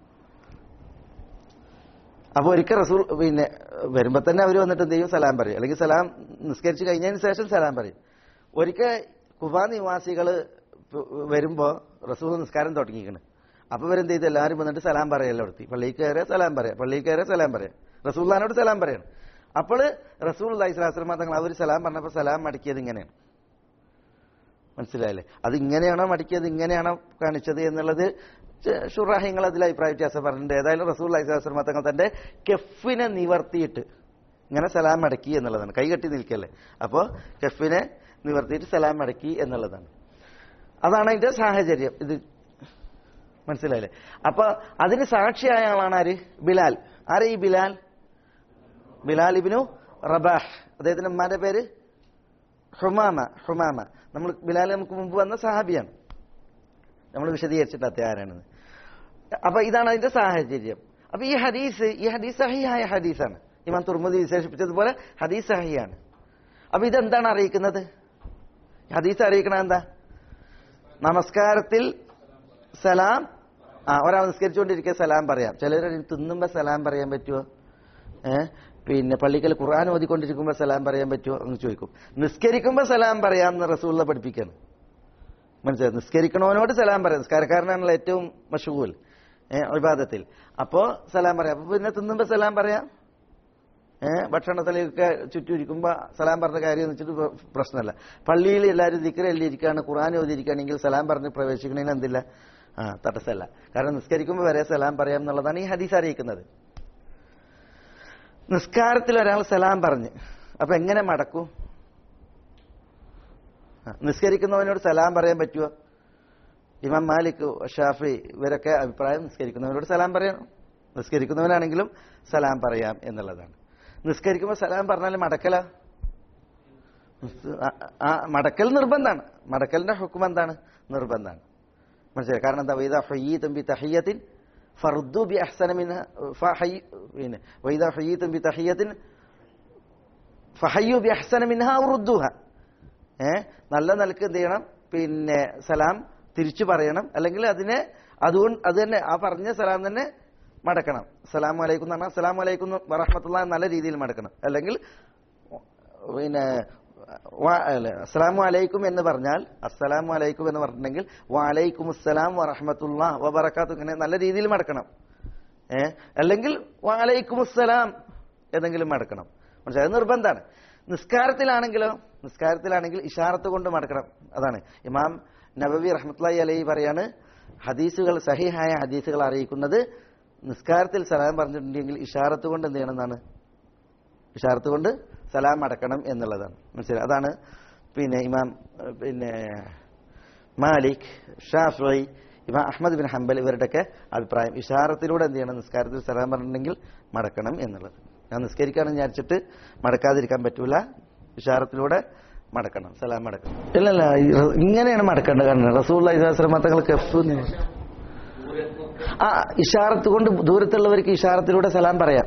അപ്പൊ ഒരിക്കൽ റസൂൽ പിന്നെ വരുമ്പോ തന്നെ അവർ വന്നിട്ട് എന്ത് ചെയ്യും? സലാം പറയും, അല്ലെങ്കിൽ സലാം നിസ്കരിച്ച് കഴിഞ്ഞതിന് ശേഷം സലാം പറയും. ഒരിക്കൽ കുബാ നിവാസികൾ വരുമ്പോ റസൂൽ നിസ്കാരം തുടങ്ങിയിരിക്കണം. അപ്പൊ ഇവരെന്ത് ചെയ്ത് എല്ലാവരും വന്നിട്ട് സലാം പറയല്ലോ. എടുത്തി പള്ളിയിൽ കയറിയ സലാം പറയാം, പള്ളിയിൽ കയറിയ സലാം പറയാം, റസൂലുള്ളാഹിനോട് സലാം പറയണം. അപ്പോൾ റസൂലുള്ളാഹി സ്വല്ലല്ലാഹു അലൈഹി വസല്ലം തങ്ങൾ അവർ സലാം പറഞ്ഞപ്പോൾ സലാം മടക്കിയത് ഇങ്ങനെയാണ്. മനസ്സിലായില്ലേ? അത് ഇങ്ങനെയാണോ മടക്കിയത്, ഇങ്ങനെയാണോ കാണിച്ചത് എന്നുള്ളത് ശുറാഹിങ്ങൾ അതിൽ അഭിപ്രായ വ്യത്യാസം പറഞ്ഞിട്ടുണ്ട്. ഏതായാലും റസൂലുള്ളാഹി സ്വല്ലല്ലാഹു അലൈഹി വസല്ലം തങ്ങൾ തന്റെ കെഫിനെ നിവർത്തിയിട്ട് ഇങ്ങനെ സലാം മടക്കി എന്നുള്ളതാണ്. കൈകെട്ടി നിൽക്കല്ലേ, അപ്പോ കെഫിനെ നിവർത്തിയിട്ട് സലാം മടക്കി എന്നുള്ളതാണ്. അതാണ് അതിന്റെ സാഹചര്യം. ഇത് മനസ്സിലായില്ലേ? അപ്പൊ അതിന് സാക്ഷിയായ ആളാണ് ആര്? ബിലാൽ. ആരെ ഈ ബിലാൽ? ബിലാൽ ഇബ്നു റബാഹ്. അദ്ദേഹത്തിന്റെ ഉമ്മാന്റെ പേര് ഹുമാമ. ഹുമാമ നമ്മൾ ബിലാൽ നമുക്ക് മുമ്പ് വന്ന സഹാബിയാണ്. നമ്മൾ വിശദീകരിച്ചിട്ട് അദ്ദേഹം ആരാണെന്ന്. അപ്പൊ ഇതാണ് അതിന്റെ സാഹചര്യം. അപ്പൊ ഈ ഹദീസ് ഈ ഹദീസ് സഹിഹായ ഹദീസാണ്. ഇമാം തുർമുദി വിശേഷിപ്പിച്ചതുപോലെ ഹദീസ് സഹിയാണ്. അപ്പൊ ഇതെന്താണ് അറിയിക്കുന്നത്? ഹദീസ് അറിയിക്കണത് എന്താ? നമസ്കാരത്തിൽ സലാം, ആ ഒരാൾ നിസ്കരിച്ചുകൊണ്ടിരിക്കുക സലാം പറയാം. ചിലർ തിന്നുമ്പോ സലാം പറയാൻ പറ്റുമോ? ഏഹ് പിന്നെ പള്ളിക്കൽ ഖുർആൻ ഓതിക്കൊണ്ടിരിക്കുമ്പോൾ സലാം പറയാൻ പറ്റുമോ എന്ന് ചോദിക്കും. നിസ്കരിക്കുമ്പോൾ സലാം പറയാമെന്ന് റസൂലുള്ള പഠിപ്പിക്കാണ്. മനസ്സിലായി? നിസ്കരിക്കണവനോട് സലാം പറയാം. നിസ്കാരക്കാരനാണല്ലോ ഏറ്റവും മശ്ഗൂൽ ഇബാദത്തിൽ. അപ്പോ സലാം പറയാം. അപ്പൊ പിന്നെ തിന്നുമ്പോ സലാം പറയാം. ഏഹ് ഭക്ഷണത്തിലൊക്കെ ചുറ്റുമിരിക്കുമ്പോ സലാം പറഞ്ഞ കാര്യം എന്ന് വെച്ചിട്ട് പ്രശ്നമല്ല. പള്ളിയിൽ എല്ലാവരും ദിക്റല്ലേ ഇരിക്കുകയാണ്, ഖുർആൻ ഓതിയിരിക്കുകയാണെങ്കിൽ സലാം പറഞ്ഞ് പ്രവേശിക്കണേന് എന്തില്ല, ആ തടസ്സമല്ല. കാരണം നിസ്കരിക്കുമ്പോൾ വരെ സലാം പറയാം എന്നുള്ളതാണ് ഈ ഹദീസ് അറിയിക്കുന്നത്. നിസ്കാരത്തിൽ ഒരാൾ സലാം പറഞ്ഞ് അപ്പൊ എങ്ങനെ മടക്കും? നിസ്കരിക്കുന്നവനോട് സലാം പറയാൻ പറ്റുമോ? ഇമാം മാലിക്, ഷാഫി ഇവരൊക്കെ അഭിപ്രായം നിസ്കരിക്കുന്നവനോട് സലാം പറയണം. നിസ്കരിക്കുന്നവനാണെങ്കിലും സലാം പറയാം എന്നുള്ളതാണ്. നിസ്കരിക്കുമ്പോൾ സലാം പറഞ്ഞാൽ മടക്കല ആ മടക്കൽ നിർബന്ധമാണ്. മടക്കലിന്റെ ഹുക്കം എന്താണ്? നിർബന്ധമാണ്. മനസ്സിലായി? കാരണം എന്താ? വൈദാ ഹയ്യീതും ബി തഹിയ്യത്തിൻ ഫർദു ബി അഹ്സന മിൻഹാ ഫഹയ്യു പിന്നെ വൈദാ ഹയ്യീതും ബി തഹിയ്യത്തിൻ ഫഹയ്യു ബി അഹ്സന മിൻഹാ റുദ്ദുഹാ. ഏഹ് നല്ല നിലക്ക് എന്ത് ചെയ്യണം? പിന്നെ സലാം തിരിച്ചു പറയണം, അല്ലെങ്കിൽ അതിനെ അതുകൊണ്ട് അത് തന്നെ ആ പറഞ്ഞ സലാം തന്നെ മടക്കണം. സലാമു അലൈക്കും എന്ന് പറഞ്ഞാൽ സലാമു അലൈക്കും വറഹ്മത്തുള്ളാഹി നല്ല രീതിയിൽ മടക്കണം. അല്ലെങ്കിൽ പിന്നെ അസ്സലാമു അലൈക്കും എന്ന് പറഞ്ഞാൽ അസ്സലാമു അലൈക്കും എന്ന് പറഞ്ഞിട്ടുണ്ടെങ്കിൽ വഅലൈക്കും അസ്സലാം വറഹ്മത്തുള്ളാഹി വബറകാതുഹു ഇങ്ങനെ നല്ല രീതിയിൽ മടക്കണം. ഏഹ് അല്ലെങ്കിൽ വഅലൈക്കും അസ്സലാം എന്നെങ്കിലും മടക്കണം. മനസ്സിലായി? അത് നിർബന്ധമാണ്. നിസ്കാരത്തിലാണെങ്കിലോ നിസ്കാരത്തിലാണെങ്കിൽ ഇഷാറത്ത് കൊണ്ട് മടക്കണം. അതാണ് ഇമാം നബവി റഹ്മത്തുള്ളാഹി അലൈഹി പറയാണ്, ഹദീസുകൾ സഹിഹായ ഹദീസുകൾ അറിയിക്കുന്നത് നിസ്കാരത്തിൽ സലാം പറഞ്ഞിട്ടുണ്ടെങ്കിൽ ഇഷാറത്ത് കൊണ്ട് എന്ത് ചെയ്യണം എന്നാണ്? ഇഷാറത്ത് കൊണ്ട് സലാം അടക്കണം എന്നുള്ളതാണ്. മനസ്സിലായി? അതാണ് പിന്നെ ഇമാം പിന്നെ മാലിക്, ഷാഫിഈ, ഇമാം അഹ്മദ് ബിൻ ഹംബൽ ഇവരുടെയൊക്കെ അഭിപ്രായം ഇഷാറത്തിലൂടെ എന്ത് ചെയ്യണം? നിസ്കാരത്തിൽ സലാം പറഞ്ഞിട്ടുണ്ടെങ്കിൽ മടക്കണം എന്നുള്ളത്. ഞാൻ നിസ്കരിക്കാണെന്ന് വിചാരിച്ചിട്ട് മടക്കാതിരിക്കാൻ പറ്റൂല. ഇഷാറത്തിലൂടെ മടക്കണം, സലാം മടക്കണം. ഇല്ലല്ല, ഇങ്ങനെയാണ് മടക്കേണ്ടത്. കാരണം റസൂലുള്ളാഹി സ്വല്ലല്ലാഹു അലൈഹി വസല്ലം തങ്ങൾ കഫ് ആ ഇഷാറത്ത് കൊണ്ട് ദൂരത്തുള്ളവർക്ക് ഇഷാറത്തിലൂടെ സലാം പറയാം.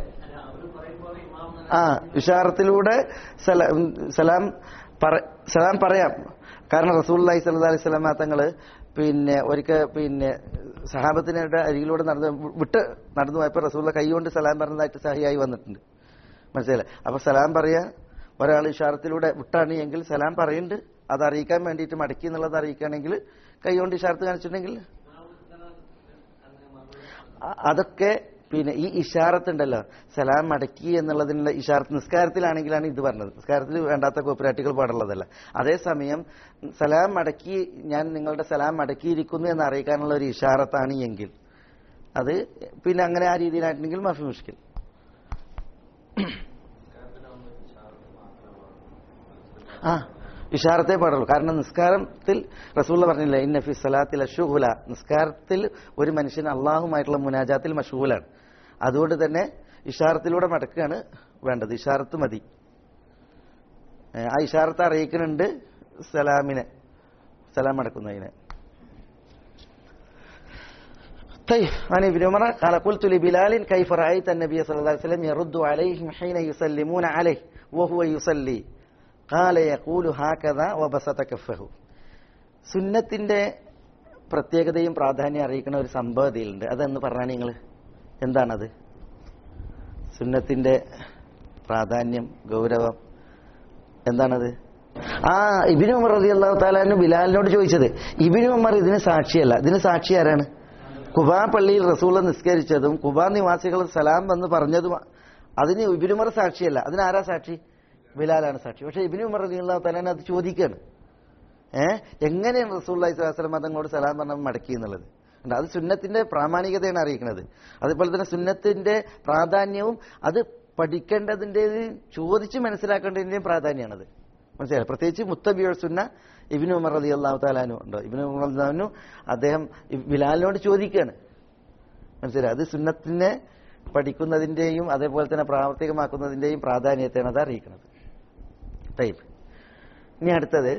ആ ഇഷാറത്തിലൂടെ സലാം സലാം പറയാം. കാരണം റസൂലുള്ളാഹി സ്വല്ലല്ലാഹി അലൈഹി വസല്ലം തങ്ങൾ പിന്നെ ഒരിക്കൽ പിന്നെ സഹാബത്തിനുടെ അരികിലൂടെ നടന്ന് വിട്ട് നടന്നു പോയപ്പോൾ റസൂലുള്ള കൈകൊണ്ട് സലാം പറഞ്ഞതായിട്ട് സഹിയായി വന്നിട്ടുണ്ട്. മനസ്സിലായില്ലേ? അപ്പൊ സലാം പറയാ ഒരാൾ ഇഷാറത്തിലൂടെ വിട്ടാണ് എങ്കിൽ സലാം പറയുന്നുണ്ട്, അത് അറിയിക്കാൻ വേണ്ടിയിട്ട് മടക്കി എന്നുള്ളത് അറിയിക്കുകയാണെങ്കിൽ കൈകൊണ്ട് ഇഷാറത്ത് കാണിച്ചിട്ടുണ്ടെങ്കിൽ അതൊക്കെ പിന്നെ ഈ ഇഷാറത്ത് ഉണ്ടല്ലോ, സലാം മടക്കി എന്നുള്ളതിനുള്ള ഇഷാറത്ത് നിസ്കാരത്തിലാണെങ്കിലാണ് ഇത് പറഞ്ഞത്. നിസ്കാരത്തിൽ വേണ്ടാത്ത കോപ്പിരാറ്റുകൾ പാടുള്ളതല്ല. അതേസമയം സലാം മടക്കി, ഞാൻ നിങ്ങളുടെ സലാം മടക്കിയിരിക്കുന്നു എന്ന് അറിയിക്കാനുള്ള ഒരു ഇഷാറത്താണ് എങ്കിൽ അത് പിന്നെ അങ്ങനെ ആ രീതിയിലായിട്ടുണ്ടെങ്കിൽ മാഫി മുഷ്കിൽ. ആ ഇഷാറത്തെ പാടുള്ളൂ. കാരണം നിസ്കാരത്തിൽ റസൂലുള്ള പറഞ്ഞില്ല ഇന്ന ഫി സലാത്തിൽ അഷ്ഹുല, നിസ്കാരത്തിൽ ഒരു മനുഷ്യൻ അള്ളാഹുമായിട്ടുള്ള മുനാജാത്തിൽ മഷ്ഹൂലാണ്. അതുകൊണ്ട് തന്നെ ഇഷാറത്തിലൂടെ മടക്കുകയാണ് വേണ്ടത്. ഇഷാറത്ത് മതി. ആ ഇഷാറത്ത് അറിയിക്കുന്നുണ്ട് സലാമിനെ, സലാം മടക്കുന്നതിനെ. عن ابن عمر قال قلت لبلال كيف رأيت النبي صلى الله عليه وسلم يرد عليهم حين يسلمون عليه وهو يصلي قال يقول هكذا وبسط كفه. സുന്നത്തിന്റെ പ്രത്യേകതയും പ്രാധാന്യം അറിയിക്കുന്ന ഒരു സംഭവതയിലുണ്ട്. അതെന്ന് പറഞ്ഞാൽ നിങ്ങൾ എന്താണത്? സുന്നത്തിന്റെ പ്രാധാന്യം, ഗൗരവം എന്താണത്? ആ ഇബ്നു ഉമർ റളിയല്ലാഹു തആല അൻഹു ബിലാലിനോട് ചോദിച്ചത്. ഇബ്നു ഉമർ ഇതിന് സാക്ഷിയല്ല. ഇതിന് സാക്ഷി ആരാണ്? ഖുബാ പള്ളിയിൽ റസൂൽ നിസ്കരിച്ചതും ഖുബാ നിവാസികൾ സലാം വന്ന് പറഞ്ഞതും അതിന് ഇബ്നു ഉമർ സാക്ഷിയല്ല. അതിനാരാ സാക്ഷി? ബിലാലാണ് സാക്ഷി. പക്ഷെ ഇബ്നു ഉമർ റളിയല്ലാഹു തആല അത് ചോദിക്കുകയാണ്, ഏഹ് എങ്ങനെയാണ് റസൂലുള്ളാഹി സ്വല്ലല്ലാഹു അലൈഹി വസല്ലം തങ്ങളോട് സലാം പറഞ്ഞ മടക്കി എന്നുള്ളത്. അത് സുന്നത്തിന്റെ പ്രാമാണികതയാണ് അറിയിക്കുന്നത്. അതുപോലെ തന്നെ സുന്നത്തിന്റെ പ്രാധാന്യവും അത് പഠിക്കേണ്ടതിൻ്റെത് ചോദിച്ച് മനസ്സിലാക്കേണ്ടതിന്റെയും പ്രാധാന്യമാണത്. മനസ്സിലായി? പ്രത്യേകിച്ച് മുത്തബിയുൽ സുന്ന ഇബ്നു ഉമർ റളിയല്ലാഹു തആല അൻഹു ഉണ്ടോ, ഇബ്നു ഉമർ റളിയല്ലാഹു അൻഹു അദ്ദേഹം ബിലാലിനോട് ചോദിക്കുകയാണ്. മനസ്സിലായി? അത് സുന്നത്തിനെ പഠിക്കുന്നതിന്റെയും അതേപോലെ തന്നെ പ്രാവർത്തികമാക്കുന്നതിന്റെയും പ്രാധാന്യത്തെയാണ് അത് അറിയിക്കുന്നത്. ടൈപ്പ്. ഇനി അടുത്തത്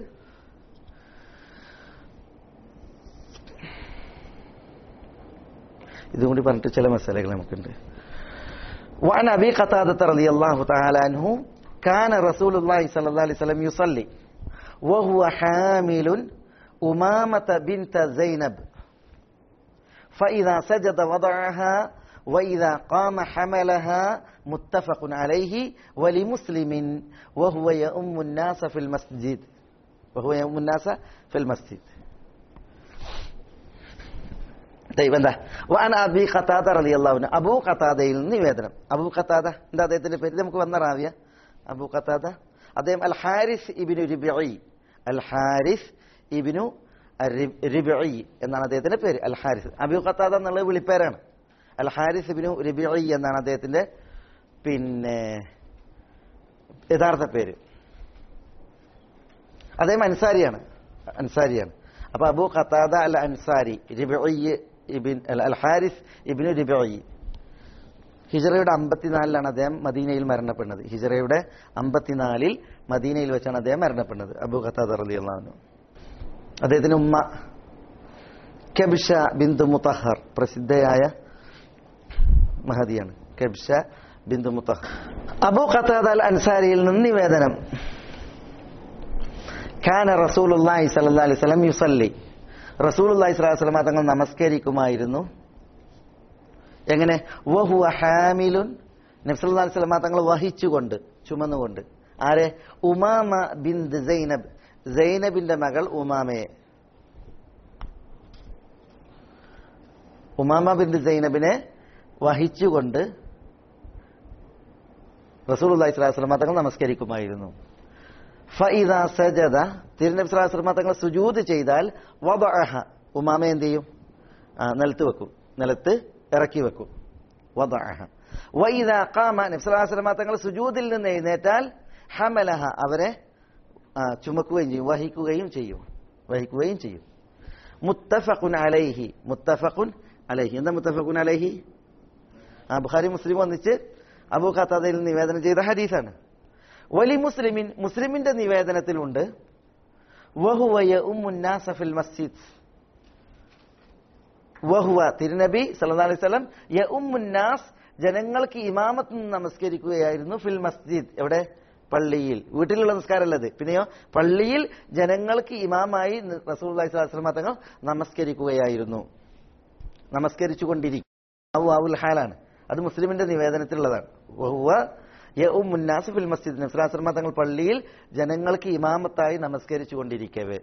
ഇതും കൂടി പറഞ്ഞിട്ട് ചില മസാലകൾ നമുക്കുണ്ട്. وعن أبي قتادة رضي الله تعالى عنه كان رسول الله صلى الله عليه وسلم يصلي وهو حامل أمامة بنت زينب فإذا سجد وضعها وإذا قام حملها متفق عليه ولمسلم وهو يؤم الناس في المسجد وهو يؤم الناس في المسجد. എന്താ വാന അബി ഖതാദ റളിയല്ലാഹു അൻഹു, അബൂ ഖതാദയിൽ നിന്ന് നിവേദനം. അബൂ ഖതാദ എന്താ അദ്ദേഹത്തിന്റെ പേര്? നമുക്ക് വന്ന റാവിയ അബൂ ഖതാദ. അദ്ദേഹം അൽ ഹാരിസ് ഇബ്നു റിബഈ, അൽ ഹാരിസ് ഇബ്നു റിബഈ എന്നാണ് അദ്ദേഹത്തിന്റെ പേര്. അൽ ഹാരിസ്. അബൂ ഖതാദ എന്നുള്ള വിളിപ്പേരാണ്. അൽ ഹാരിസ് ഇബ്നു റിബഈ എന്നാണ് അദ്ദേഹത്തിന്റെ പിന്നെ യഥാർത്ഥ പേര്. അദ്ദേഹം അൻസാരിയാണ്, അൻസാരിയാണ്. അപ്പൊ അബൂ ഖതാദ അൽ അൻസാരി റിബഈ ഇബിൻ അൽ ഹാരിസ് ഇബ്നു റിബഈ. ഹിജറയുടെ അമ്പത്തിനാലിലാണ് അദ്ദേഹം മദീനയിൽ മരണപ്പെടുന്നത്. ഹിജറയുടെ അമ്പത്തിനാലിൽ മദീനയിൽ വെച്ചാണ് അദ്ദേഹം മരണപ്പെടുന്നത്. അബൂ ഖതാദ റളിയല്ലാഹു അൻഹു. അദ്ദേഹത്തിന്റെ ഉമ്മ കബ്ഷ ബിന്തു മുതഹർ, പ്രസിദ്ധയായ മഹദിയാണ്. കബ്ഷ ബിന്തു മുതഹർ. അബൂ ഖതാദ അൽ അൻസാരിയിൽ നിന്ന് നിവേദനം. കാന റസൂലുള്ളാഹി സ്വല്ലല്ലാഹു അലൈഹി വസല്ലം യുസല്ലി, റസൂലുള്ളാഹി സ്വല്ലല്ലാഹു അലൈഹി വസല്ലം തങ്ങൾ നമസ്കരിക്കുമായിരുന്നു. എങ്ങനെ? വഹുവ ഹാമിലുൻ, നബി സല്ലല്ലാഹു അലൈഹി വസല്ലം തങ്ങൾ വഹിച്ചുകൊണ്ട്, ചുമന്നുകൊണ്ട്. ആരെ? ഉമാമ ബിന്ത് സൈനബ്, സൈനബിന്റെ മകൾ ഉമാമയെ. ഉമാമ ബിന്ത് സൈനബിനെ വഹിച്ചുകൊണ്ട് റസൂലുള്ളാഹി സ്വല്ലല്ലാഹു അലൈഹി വസല്ലം തങ്ങൾ നമസ്കരിക്കുമായിരുന്നു. ഫഇദാ സജദ, തിരുനബി സ്വല്ലല്ലാഹു അലൈഹി വസല്ലം തങ്ങൾ സുജൂദ് ചെയ്താൽ വദഅഹ, ഉമാമ എന്ത് ചെയ്യും? നിലത്ത് വെക്കും, നിലത്ത് ഇറക്കി വെക്കും. വദഅഹ. വഇദാ ഖാമ, നബി സ്വല്ലല്ലാഹു അലൈഹി വസല്ലം തങ്ങൾ സുജൂദിൽ നിന്ന് എഴുന്നേറ്റാൽ ഹമലഹ, അവരെ ചുമക്കുകയും ചെയ്യും, വഹിക്കുകയും ചെയ്യും, വഹിക്കുകയും ചെയ്യും. മുത്തഫഖുൻ അലൈഹി, മുത്തഫഖുൻ അലൈഹി. എന്താ മുത്തഫഖുൻ അലൈഹി? ആ ബുഖാരി മുസ്ലിം ഒന്നിച്ച് അബൂ ഖതാദയിൽ നിവേദനം ചെയ്ത ഹദീസാണ്. വലി മുസ്ലിമിൻ, മുസ്ലിമിന്റെ നിവേദനത്തിലുണ്ട് വഹുവ യഉമ്മുൻ നാസ ഫിൽ മസ്ജിദ്, വഹുവ തിരുനബി സല്ലല്ലാഹു അലൈഹി വസല്ലം യഉമ്മുൻ നാസ്, ജനങ്ങൾക്ക് ഇമാമത്ത് നമസ്കരിക്കുകയായിരുന്നു. ഫിൽ മസ്ജിദ്, എവിടെ? പള്ളിയിൽ, വീട്ടിലുള്ള നിസ്കാരമല്ലത്, പിന്നെയോ പള്ളിയിൽ ജനങ്ങൾക്ക് ഇമാമായി റസൂലുള്ളാഹി സ്വല്ലല്ലാഹു അലൈഹി വസല്ലം തങ്ങൾ നമസ്കരിക്കുകയായിരുന്നു. നമസ്കരിച്ചുകൊണ്ടിരിക്കും. ആവുൽ ഹാലാണ്. അത് മുസ്ലിമിന്റെ നിവേദനത്തിലുള്ളതാണ്. വഹുവ യഉമ്മുൻ നാസ് ഫിൽ മസ്ജിദ്. നബി സ്വല്ലല്ലാഹു അലൈഹി വസല്ലം തങ്ങൾ പള്ളിയിൽ ജനങ്ങൾക്ക് ഇമാമത്തായി നമസ്കരിച്ചുകൊണ്ടിരിക്കവേ.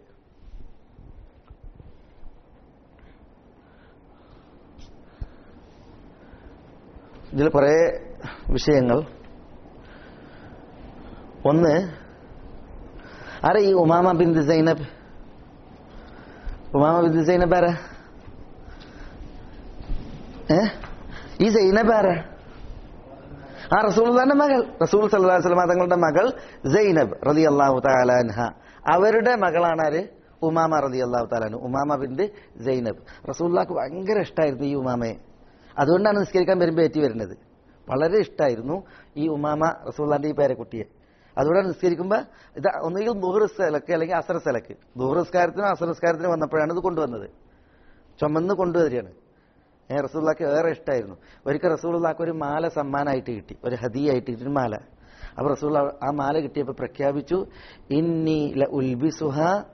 ഇതിൽ കുറെ വിഷയങ്ങൾ. ഒന്ന്, ആരാ ഈ ഉമാമ ബിൻത് സൈനബ്? ഉമാമ ബിൻത് സൈനബ് ആരാ? ഏ ഈ സൈനബ് ആരാ? ആ റസൂലുള്ളാഹിന്റെ മകൾ, റസൂൽ സല്ലല്ലാഹു അലൈഹി വസല്ലം തങ്ങളുടെ മകൾ സൈനബ് റളിയല്ലാഹു തആല അൻഹ. അവരുടെ മകളാണ് ആര്? ഉമാമ റളിയല്ലാഹു തആല അൻഹ. ഉമാമ ബിൻത് സൈനബ്. റസൂലുള്ളാഹിക്ക് ഭയങ്കര ഇഷ്ടമായിരുന്നു ഈ ഉമാമയെ. അതുകൊണ്ടാണ് നിസ്കരിക്കാൻ വരുമ്പോൾ ഏറ്റി വരുന്നത്. വളരെ ഇഷ്ടമായിരുന്നു ഈ ഉമാമ റസൂലുള്ളാഹിന്റെ ഈ പേരക്കുട്ടിയെ. അതുകൊണ്ടാണ് നിസ്കരിക്കുമ്പോൾ ഇത് ഒന്നുകിൽ ദുഹർ സ്ഥലക്ക് അല്ലെങ്കിൽ അസർ സ്ഥലക്ക്, ദുഹർ നിസ്കാരത്തിനും അസർ നിസ്കാരത്തിനും വന്നപ്പോഴാണ് ഇത് കൊണ്ടുവന്നത്. ചുമന്ന് കൊണ്ടുവരികയാണ്. ഏഹ് റസൂലുള്ളാഹിക്ക് ഏറെ ഇഷ്ടമായിരുന്നു. ഒരിക്കൽ റസൂലുള്ളാഹിക്ക് ഒരു മാല സമ്മാനമായിട്ട് കിട്ടി, ഒരു ഹദിയായിട്ട് കിട്ടി ഒരു മാല. അപ്പൊ റസൂലുള്ളാഹി ആ മാല കിട്ടിയപ്പോൾ പ്രഖ്യാപിച്ചു, ഇന്നി ല ഉൽബിസുഹ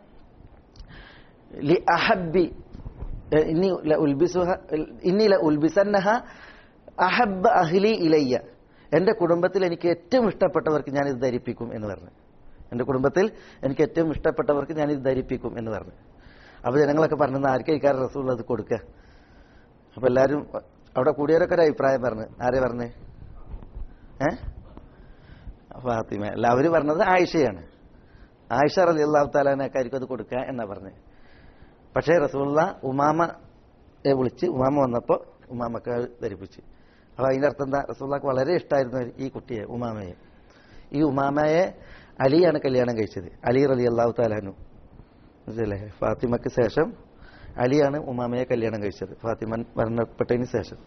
ലി അഹബ്ബി ഇന്നി ല ഉൽബിസുഹ ഇന്നി ല ഉൽബിസന്നഹ അഹബ്ബ അഹ്ലി ഇലയ്യ. എന്റെ കുടുംബത്തിൽ എനിക്ക് ഏറ്റവും ഇഷ്ടപ്പെട്ടവർക്ക് ഞാനിത് ധരിപ്പിക്കും എന്ന് പറഞ്ഞു. എന്റെ കുടുംബത്തിൽ എനിക്ക് ഏറ്റവും ഇഷ്ടപ്പെട്ടവർക്ക് ഞാനിത് ധരിപ്പിക്കും എന്ന് പറഞ്ഞു. അപ്പൊ ജനങ്ങളൊക്കെ പറഞ്ഞത് ആർക്കായിക്കാരം റസൂൽ അത് കൊടുക്കുക. അപ്പൊ എല്ലാവരും അവിടെ കൂടിയവരൊക്കെ ഒരു അഭിപ്രായം പറഞ്ഞു. ആരെ പറഞ്ഞേ? ഏ ഫാത്തിമ അല്ല, അവര് പറഞ്ഞത് ആയിഷയാണ്. ആയിഷ റളിയല്ലാഹു തആല അൻഹയ്ക്കായിരിക്കും അത് കൊടുക്കുക എന്നാ പറഞ്ഞത്. പക്ഷേ റസൂലുള്ളാഹി ഉമാമയെ വിളിച്ച് ഉമാമ വന്നപ്പോൾ ഉമാമക്ക് ധരിപ്പിച്ചു. അപ്പൊ അതിന്റെ അർത്ഥം എന്താ? റസൂലുള്ളാഹിക്ക് വളരെ ഇഷ്ടമായിരുന്നു ഈ കുട്ടിയെ, ഉമാമയെ. ഈ ഉമാമയെ അലിയാണ് കല്യാണം കഴിച്ചത്. അലി റളിയല്ലാഹു തആല അൻഹു. മനസ്സിലല്ലേ? ഫാത്തിമക്ക് ശേഷം അലിയാണ് ഉമാമയെ കല്യാണം കഴിച്ചത്, ഫാത്തിമ മരണപ്പെട്ടതിന് ശേഷം.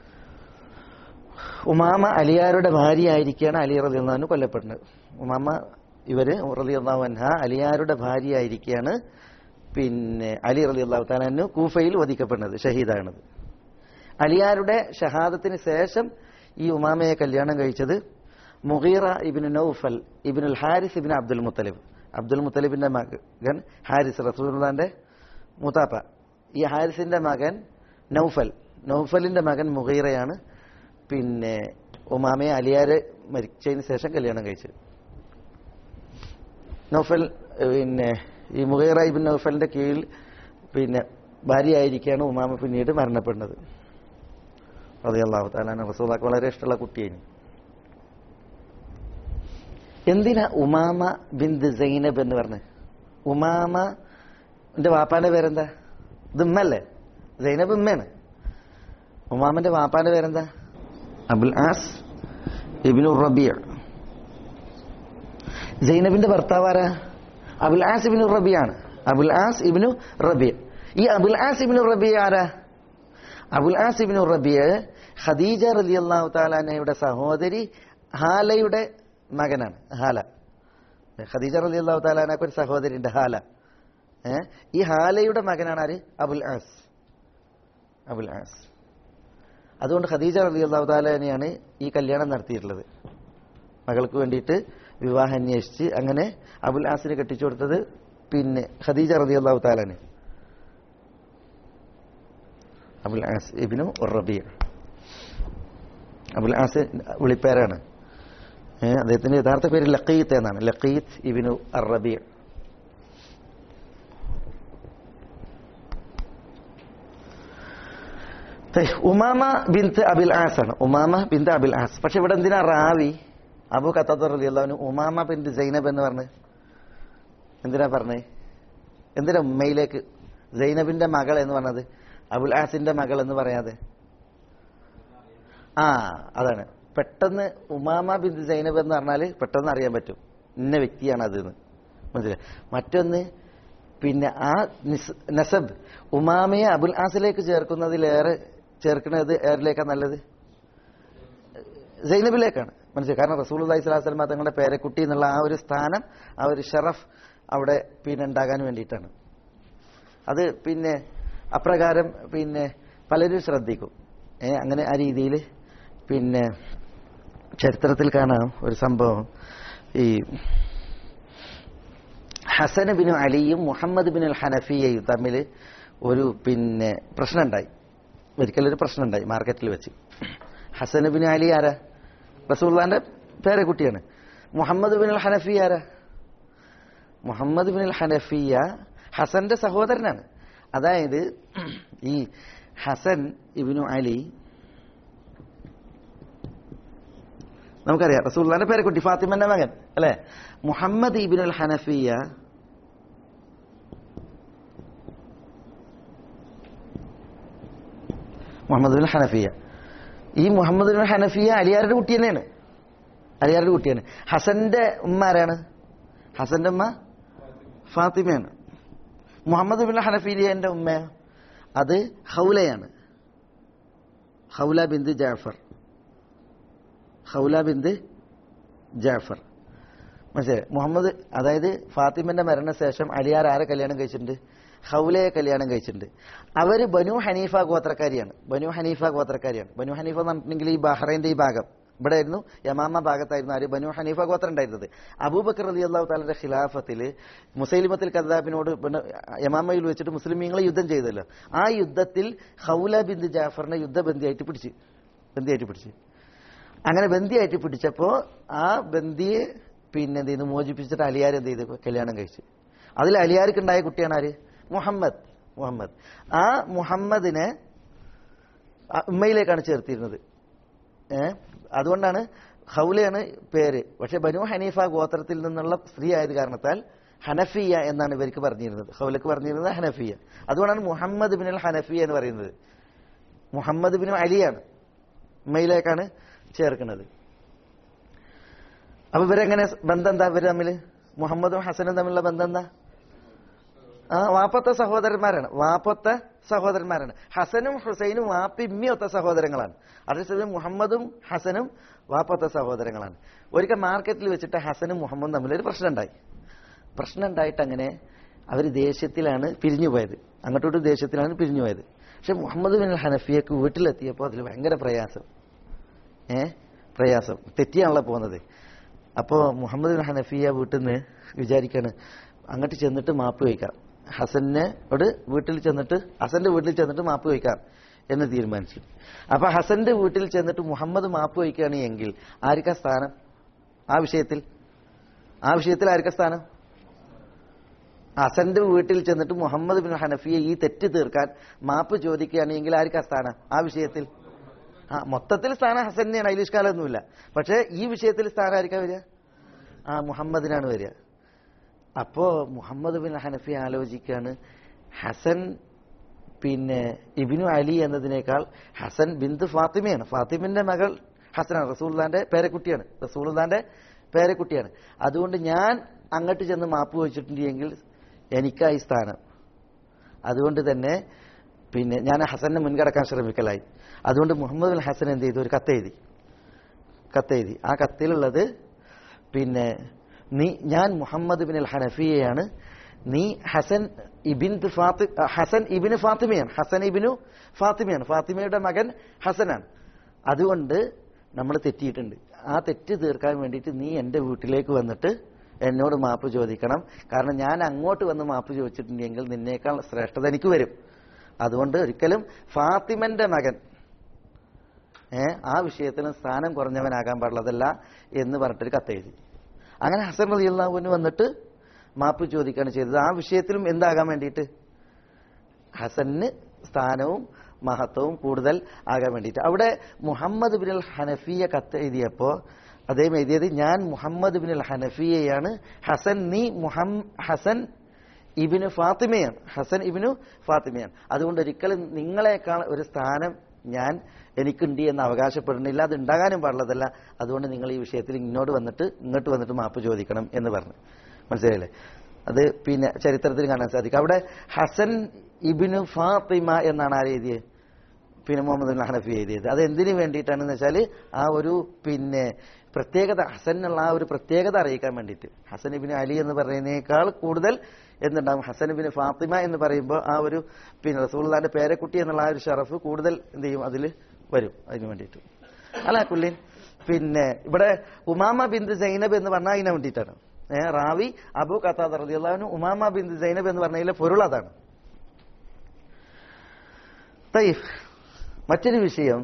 ഉമാമ അലിയാരുടെ ഭാര്യയായിരിക്കുകയാണ് അലി റളിയല്ലാഹു അൻഹു കൊല്ലപ്പെടുന്നത്. ഉമാമ ഇവര് റളിയല്ലാഹു അൻഹ അലിയാരുടെ ഭാര്യയായിരിക്കുകയാണ് പിന്നെ അലി റളിയല്ലാഹു തആല അൻഹു കൂഫയിൽ വധിക്കപ്പെടുന്നത്, ഷഹീദാണത്. അലിയാരുടെ ഷഹാദത്തിന് ശേഷം ഈ ഉമാമയെ കല്യാണം കഴിച്ചത് മുഗീറ ഇബ്നു നൗഫൽ ഇബ്നുൽ ഹാരിസ് ഇബ്നു അബ്ദുൽ മുത്തലിബ്. അബ്ദുൽ മുത്തലിബിന്റെ മകൻ ഹാരിസ്, റസൂലുള്ളാഹിന്റെ മൂത്താപ്പ. ഈ ഹാരിസിന്റെ മകൻ നൗഫൽ, നൗഫലിന്റെ മകൻ മുഗീറയാണ് പിന്നെ ഉമാമയെ അലിയാരെ മരിച്ചതിന് ശേഷം കല്യാണം കഴിച്ചത്. നൗഫൽ പിന്നെ ഈ മുഗീറ ഇബ്നു നൗഫലിന്റെ കീഴിൽ പിന്നെ ഭാര്യയായിരിക്കുകയാണ് ഉമാമ പിന്നീട് മരണപ്പെടുന്നത്. റളിയല്ലാഹു തആല അൻഹു. റസൂലുള്ളാഹിക്ക് വളരെ ഇഷ്ടമുള്ള കുട്ടിയാണ്. എന്തിനാ ഉമാമ ബിൻത് സൈനബ് എന്ന് പറഞ്ഞ്? ഉമാമ എന്റെ വാപ്പാന്റെ പേരെന്താ? ഇത് ഉമ്മല്ലേ? സൈനബ് ഉമ്മയാണ്. ഉമാമന്റെ വാപ്പാന്റെ പേരെന്താ? Abul As ibn Rabia. സൈനബിന്റെ ഭർത്താവ് ആരാ? അബുൽ ആസ് ഇബ്നു റബീഅ ആണ്. Abul As ibn Rabia. ഈ അബുൽ ആസ് ഇബ്നു റബീഅ ആരാ? Abul As ibn Rabia Khadija റളിയല്ലാഹു തആല അൻഹയുടെ സഹോദരി ഹാലയുടെ മകനാണ്. ഹാല, ഖദീജ റളിയല്ലാഹു തആല അൻഹയ്ക്ക് ഒരു സഹോദരിയുണ്ട് ഹാല. ഏഹ് ഈ ഹാലയുടെ മകനാണ് ആര്? Abul As. Abul As. അതുകൊണ്ട് ഖദീജ റളിയല്ലാഹു തആല അൻഹയാണ് ഈ കല്യാണം നടത്തിയിട്ടുള്ളത്. മകൾക്ക് വേണ്ടിയിട്ട് വിവാഹം അന്വേഷിച്ച് അങ്ങനെ അബുൽ ആസിനെ കെട്ടിച്ചു കൊടുത്തത് പിന്നെ ഖദീജ റളിയല്ലാഹു തആല അൻഹ. Abul As ibn Rabia. Abul As വിളിപ്പേരാണ്. അദ്ദേഹത്തിന്റെ യഥാർത്ഥ പേര് ലഖീത്ത് എന്നാണ്. Laqit ibn ar Rabia. Umama bint Abil As ആണ്. Umama bint Abil As. പക്ഷെ ഇവിടെ എന്തിനാ റാവി അബൂ ഖത്താദ റളിയല്ലാഹു അൻഹു ഉമാമ ബിൻത് സൈനബ് എന്ന് പറഞ്ഞ്? എന്തിനാ പറഞ്ഞേ? എന്തിനാ ഉമ്മയിലേക്ക് സൈനബിന്റെ മകൾ എന്ന് പറഞ്ഞത്, അബുൽ ആസിന്റെ മകൾ എന്ന് പറയാതെ? ആ അതാണ്. പെട്ടെന്ന് ഉമാമ ബിൻത് സൈനബ് എന്ന് പറഞ്ഞാല് പെട്ടെന്ന് അറിയാൻ പറ്റും ഇന്ന വ്യക്തിയാണ് അതെന്ന്, മനസ്സിലായി. മറ്റൊന്ന് പിന്നെ ആ നസബ് ഉമാമയെ അബുൽ ആസിലേക്ക് ചേർക്കുന്നതിലേറെ ചേർക്കുന്നത് ഏറിലേക്കാണ് നല്ലത്? സൈനബിലേക്കാണ്, മനസ്സിലായി. കാരണം റസൂലുള്ളാഹി സ്വല്ലല്ലാഹു അലൈഹി വസല്ലം തങ്ങളുടെ പേരക്കുട്ടി എന്നുള്ള ആ ഒരു സ്ഥാനം, ആ ഒരു ഷറഫ് അവിടെ പിന്നെ ഉണ്ടാകാൻ വേണ്ടിയിട്ടാണ്. അത് പിന്നെ അപ്രകാരം പിന്നെ പലരും ശ്രദ്ധിക്കും. ഏ അങ്ങനെ ആ രീതിയിൽ പിന്നെ ചരിത്രത്തിൽ കാണാം ഒരു സംഭവം. ഈ ഹസൻ ബിൻ അലിയും മുഹമ്മദ് ബിൻ അൽ ഹനഫിയയും തമ്മിൽ ഒരു പിന്നെ പ്രശ്നമുണ്ടായി. ഒരിക്കലൊരു പ്രശ്നമുണ്ടായി മാർക്കറ്റിൽ വെച്ച്. ഹസൻ ബിൻ അലി ആരാ? റസൂലുള്ളാഹിന്റെ പേരക്കുട്ടിയാണ്. മുഹമ്മദ് ബിൻ അൽ ഹനഫിയ ആരാ? മുഹമ്മദ് ബിൻ അൽ ഹനഫിയ ഹസന്റെ സഹോദരനാണ്. അതായത് ഈ ഹസൻ ഇബ്നു അലി നമുക്കറിയാം റസൂലുള്ളാഹിന്റെ പേരക്കുട്ടി ഫാത്തിമന്റെ മകൻ അല്ലെ. Muhammad ibn al Hanafiya Muhammad bin Hanafiya ഈ മുഹമ്മദ് ബിൻ ഹനഫിയ അലിയാരുടെ കുട്ടി തന്നെയാണ്. അലിയാരുടെ കുട്ടിയാണ്. ഹസന്റെ ഉമ്മ ആരാണ്? ഹസന്റെ ഉമ്മ ഫാത്തിമയാണ്. മുഹമ്മദ് ബിൻ ഹനഫിയന്റെ ഉമ്മ അത് ഹൗലയാണ്. ഹൗല ബിന്ത് ജാഫർ. ഹൗല ബിന്ത് ജാഫർ മനസ്സിലായി. മുഹമ്മദ് അതായത് ഫാത്തിമന്റെ മരണശേഷം അലിയാർ ആരെ കല്യാണം കഴിച്ചിട്ടുണ്ട്? ഹൗലയെ കല്യാണം കഴിച്ചിട്ടുണ്ട്. അവര് ബനു ഹനീഫ ഗോത്രക്കാരിയാണ്. ബനു ഹനീഫ ഗോത്രക്കാരിയാണ്. ബനു ഹനീഫ എന്ന് പറഞ്ഞിട്ടുണ്ടെങ്കിൽ ഈ ബഹ്റൈന്റെ ഈ ഭാഗം ഇവിടെ ആയിരുന്നു, യമാമ ഭാഗത്തായിരുന്നു ആര്? ബനു ഹനീഫ ഗോത്രം ഉണ്ടായിരുന്നത്. അബൂബക്കർ റളിയല്ലാഹു തആലയുടെ ഖിലാഫത്തില് മുസൈലിമത്തുൽ കദ്ദാബിനോട് യമാമയിൽ വെച്ചിട്ട് മുസ്ലിമീങ്ങളെ യുദ്ധം ചെയ്തല്ലോ. ആ യുദ്ധത്തിൽ ഹൗല ബിന്ത് ജാഫറിനെ യുദ്ധബന്ദിയായിട്ട് പിടിച്ച് ബന്ദിയായിട്ട് പിടിച്ച് അങ്ങനെ ബന്ദിയായിട്ട് പിടിച്ചപ്പോ ആ ബന്ദിയെ പിന്നെ എന്ത് ചെയ്തു? മോചിപ്പിച്ചിട്ട് അലിയാർ എന്ത് ചെയ്തു? കല്യാണം കഴിച്ചു. അതിൽ അലിയാർക്ക് ഉണ്ടായ കുട്ടിയാണ് ആര്? മുഹമ്മദ്. മുഹമ്മദ് ആ മുഹമ്മദിനെ ഉമ്മയിലേക്കാണ് ചേർത്തിരുന്നത്. ഏഹ് അതുകൊണ്ടാണ് ഹൗലയാണ് പേര്. പക്ഷെ ബനു ഹനീഫ ഗോത്രത്തിൽ നിന്നുള്ള സ്ത്രീ ആയത് കാരണത്താൽ ഹനഫിയ എന്നാണ് ഇവർക്ക് പറഞ്ഞിരുന്നത്. ഹൗലക്ക് പറഞ്ഞിരുന്നത് ഹനഫിയ. അതുകൊണ്ടാണ് മുഹമ്മദ് ബിൻ അൽ ഹനഫിയ എന്ന് പറയുന്നത്. മുഹമ്മദ് ബിൻ അലിയാണ്, ഉമ്മയിലേക്കാണ് ചേർക്കുന്നത്. അപ്പൊ ഇവരെങ്ങനെ ബന്ധം എന്താ? ഇവര് തമ്മിൽ മുഹമ്മദും ഹസനും തമ്മിലുള്ള ബന്ധം എന്താ? ആ വാപ്പത്തെ സഹോദരന്മാരാണ്. വാപ്പത്തെ സഹോദരന്മാരാണ്. ഹസനും ഹുസൈനും വാപ്പിമ്മിയൊത്ത സഹോദരങ്ങളാണ്. അതേസമയം മുഹമ്മദും ഹസനും വാപ്പത്തെ സഹോദരങ്ങളാണ്. ഒരിക്കൽ മാർക്കറ്റിൽ വെച്ചിട്ട് ഹസനും മുഹമ്മദും തമ്മിൽ ഒരു പ്രശ്നം ഉണ്ടായി. പ്രശ്നം ഉണ്ടായിട്ട് അങ്ങനെ അവർ ദേഷ്യത്തിലാണ് പിരിഞ്ഞു പോയത്. അങ്ങോട്ടോട്ട് ദേഷ്യത്തിലാണ് പിരിഞ്ഞു പോയത്. പക്ഷെ മുഹമ്മദ് ബിൻ ഹനഫിയക്ക് വീട്ടിലെത്തിയപ്പോൾ അതിൽ ഭയങ്കര പ്രയാസം. ഏ പ്രയാസം തെറ്റിയാണല്ലോ പോകുന്നത്. അപ്പോ മുഹമ്മദ് ബിൻ ഹനഫിയ വീട്ടിൽ നിന്ന് വിചാരിക്കാണ് അങ്ങോട്ട് ചെന്നിട്ട് മാപ്പ് ചോദിക്കാം. ഹസനോട് വീട്ടിൽ ചെന്നിട്ട് ഹസന്റെ വീട്ടിൽ ചെന്നിട്ട് മാപ്പ് ചോദിക്കാം എന്ന് തീരുമാനിച്ചു. അപ്പൊ ഹസന്റെ വീട്ടിൽ ചെന്നിട്ട് മുഹമ്മദ് മാപ്പ് ചോദിക്കുകയാണെങ്കിൽ ആർക്കാ സ്ഥാനം? ആ വിഷയത്തിൽ ആ വിഷയത്തിൽ ആർക്കാ സ്ഥാനം? ഹസന്റെ വീട്ടിൽ ചെന്നിട്ട് മുഹമ്മദ് ബിൻ ഹനഫിയെ ഈ തെറ്റ് തീർക്കാൻ മാപ്പ് ചോദിക്കുകയാണെങ്കിൽ ആർക്കാ സ്ഥാനം? ആ വിഷയത്തിൽ ആ മൊത്തത്തിൽ സ്ഥാനം ഹസനെയാണ്, അതിൽ ഇഷ്കാലൊന്നുമില്ല. പക്ഷെ ഈ വിഷയത്തിൽ സ്ഥാനം ആർക്കാ വരിക? ആ മുഹമ്മദിനാണ് വരിക. അപ്പോ മുഹമ്മദ് ബിൻ ഹനഫി ആലോചിക്കാണ്, ഹസൻ പിന്നെ ഇബ്നു അലി എന്നതിനേക്കാൾ ഹസൻ ബിന്ത് ഫാത്തിമയാണ്. ഫാത്തിമിന്റെ മകൾ ഹസനാണ്, റസൂലുള്ളാഹിന്റെ പേരക്കുട്ടിയാണ്. റസൂലുള്ളാഹിന്റെ പേരക്കുട്ടിയാണ്. അതുകൊണ്ട് ഞാൻ അങ്ങോട്ട് ചെന്ന് മാപ്പ് ചോദിച്ചിട്ടുണ്ടെങ്കിൽ എനിക്കായി സ്ഥാനം. അതുകൊണ്ട് തന്നെ പിന്നെ ഞാൻ ഹസനെ മുൻകടക്കാൻ ശ്രമിക്കലായി. അതുകൊണ്ട് മുഹമ്മദ് ബിൻ ഹസൻ എന്ത് ചെയ്തു? ഒരു കത്തെഴുതി കത്തെഴുതി ആ കത്തിലുള്ളത് പിന്നെ നീ ഞാൻ മുഹമ്മദ് ബിൻ അൽ ഹനഫിയയാണ്, നീ ഹസൻ ഇബിൻ ഫാത്തി ഹസൻ ഇബിന് ഫാത്തിമയാണ്. ഹസൻ ഇബിനു ഫാത്തിമയാണ്. ഫാത്തിമയുടെ മകൻ ഹസനാണ്. അതുകൊണ്ട് നമ്മൾ തെറ്റിയിട്ടുണ്ട്. ആ തെറ്റ് തീർക്കാൻ വേണ്ടിയിട്ട് നീ എൻ്റെ വീട്ടിലേക്ക് വന്നിട്ട് എന്നോട് മാപ്പ് ചോദിക്കണം. കാരണം ഞാൻ അങ്ങോട്ട് വന്ന് മാപ്പ് ചോദിച്ചിട്ടുണ്ടെങ്കിൽ നിന്നേക്കാൾ ശ്രേഷ്ഠത എനിക്ക് വരും. അതുകൊണ്ട് ഒരിക്കലും ഫാത്തിമന്റെ മകൻ ഏ ആ വിഷയത്തിന് സ്ഥാനം കുറഞ്ഞവനാകാൻ പാടുള്ളതല്ല എന്ന് പറഞ്ഞിട്ടൊരു കത്തെഴുതി. അങ്ങനെ ഹസൻ റളിയല്ലാഹു അൻഹു വന്നിട്ട് മാപ്പ് ചോദിക്കുകയാണ് ചെയ്തത്. ആ വിഷയത്തിലും എന്താകാൻ വേണ്ടിയിട്ട്? ഹസന് സ്ഥാനവും മഹത്വവും കൂടുതൽ ആകാൻ വേണ്ടിയിട്ട്. അവിടെ മുഹമ്മദ് ബിൻ അൽ ഹനഫിയ കത്ത് എഴുതിയപ്പോ അദ്ദേഹം എഴുതിയത് ഞാൻ മുഹമ്മദ് ബിൻ അൽ ഹനഫിയയാണ്, ഹസൻ നീ മുഹമ്മ ഹസൻ ഇബിനു ഫാത്തിമയാണ്. ഹസൻ ഇബിനു ഫാത്തിമയാണ്. അതുകൊണ്ട് ഒരിക്കലും നിങ്ങളെക്കാൾ ഒരു സ്ഥാനം ഞാൻ എനിക്കുണ്ട് എന്ന് അവകാശപ്പെടുന്നില്ല, അത് ഉണ്ടാകാനും പാടുള്ളതല്ല. അതുകൊണ്ട് നിങ്ങൾ ഈ വിഷയത്തിൽ ഇങ്ങോട്ട് വന്നിട്ട് ഇങ്ങോട്ട് വന്നിട്ട് മാപ്പ് ചോദിക്കണം എന്ന് പറഞ്ഞു. മനസ്സിലായില്ലേ? അത് പിന്നെ ചരിത്രത്തിൽ കാണാൻ സാധിക്കും. അവിടെ ഹസൻ ഇബിനു ഫാത്തിമ എന്നാണ് ആര് എഴുതിയത്? പിന്നെ മുഹമ്മദ് ബിൻ ഹനഫി എഴുതിയത്. അത് എന്തിനു വേണ്ടിയിട്ടാണെന്ന് വെച്ചാൽ ആ ഒരു പിന്നെ പ്രത്യേകത, ഹസനുള്ള ആ ഒരു പ്രത്യേകത അറിയിക്കാൻ വേണ്ടിയിട്ട്. ഹസൻ ഇബിന് അലി എന്ന് പറയുന്നതിനേക്കാൾ കൂടുതൽ എന്തുണ്ടാവും? ഹസൻ ഇബിന് ഫാത്തിമ എന്ന് പറയുമ്പോൾ ആ ഒരു പിന്നെ റസൂലുള്ളാഹിന്റെ പേരക്കുട്ടി എന്നുള്ള ആ ഒരു ഷറഫ് കൂടുതൽ എന്ത് ചെയ്യും? അതിൽ വരും. അതിന് വേണ്ടിയിട്ട്. അല്ല കുല്ലിൻ പിന്നെ ഇവിടെ ഉമാമ ബിന്ദു സൈനബ് എന്ന് പറഞ്ഞാൽ അതിനെ വേണ്ടിയിട്ടാണ്. ഏഹ് റാവി അബൂ ഖത്താദ റളിയല്ലാഹു അൻഹു ഉമാമ ബിന്ദു സൈനബ് എന്ന് പറഞ്ഞതിലെ പൊരുൾ അതാണ്. തയ്യിബ്. മറ്റൊരു വിഷയം,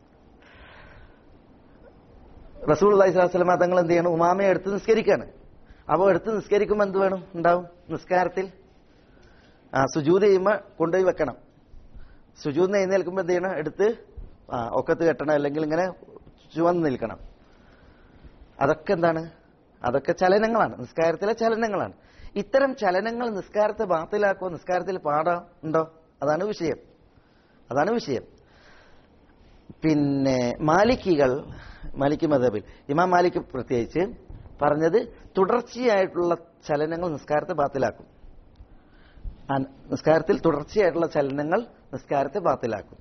റസൂലുള്ളാഹി സ്വല്ലല്ലാഹു അലൈഹി വസല്ലം തങ്ങൾ എന്ത് ചെയ്യണം? ഉമാമയെ എടുത്ത് നിസ്കരിക്കാണ്. അപ്പോൾ എടുത്ത് നിസ്കരിക്കുമ്പോൾ എന്ത് വേണം ഉണ്ടാവും? നിസ്കാരത്തിൽ ആ സുജൂദ് ചെയ്യുമ്പോൾ കൊണ്ടുപോയി വെക്കണം. സുജൂദിന് എഴുന്നേൽക്കുമ്പോൾ എന്ത് ചെയ്യണം? എടുത്ത് ആ ഒക്കത്ത് കെട്ടണം, അല്ലെങ്കിൽ ഇങ്ങനെ ചുവന്ന് നിൽക്കണം. അതൊക്കെ എന്താണ്? അതൊക്കെ ചലനങ്ങളാണ്, നിസ്കാരത്തിലെ ചലനങ്ങളാണ്. ഇത്തരം ചലനങ്ങൾ നിസ്കാരത്തെ ബാത്തിലാക്കുമോ? നിസ്കാരത്തിൽ പാടാം ഉണ്ടോ? അതാണ് വിഷയം. അതാണ് വിഷയം. പിന്നെ മാലിക്കികൾ, മാലിക്കി മദ്ഹബിൽ ഇമാം മാലിക് പ്രത്യേകിച്ച് പറഞ്ഞത് തുടർച്ചയായിട്ടുള്ള ചലനങ്ങൾ നിസ്കാരത്തെ ബാത്തിലാക്കും. നിസ്കാരത്തിൽ തുടർച്ചയായിട്ടുള്ള ചലനങ്ങൾ നിസ്കാരത്തെ ബാത്തിലാക്കും.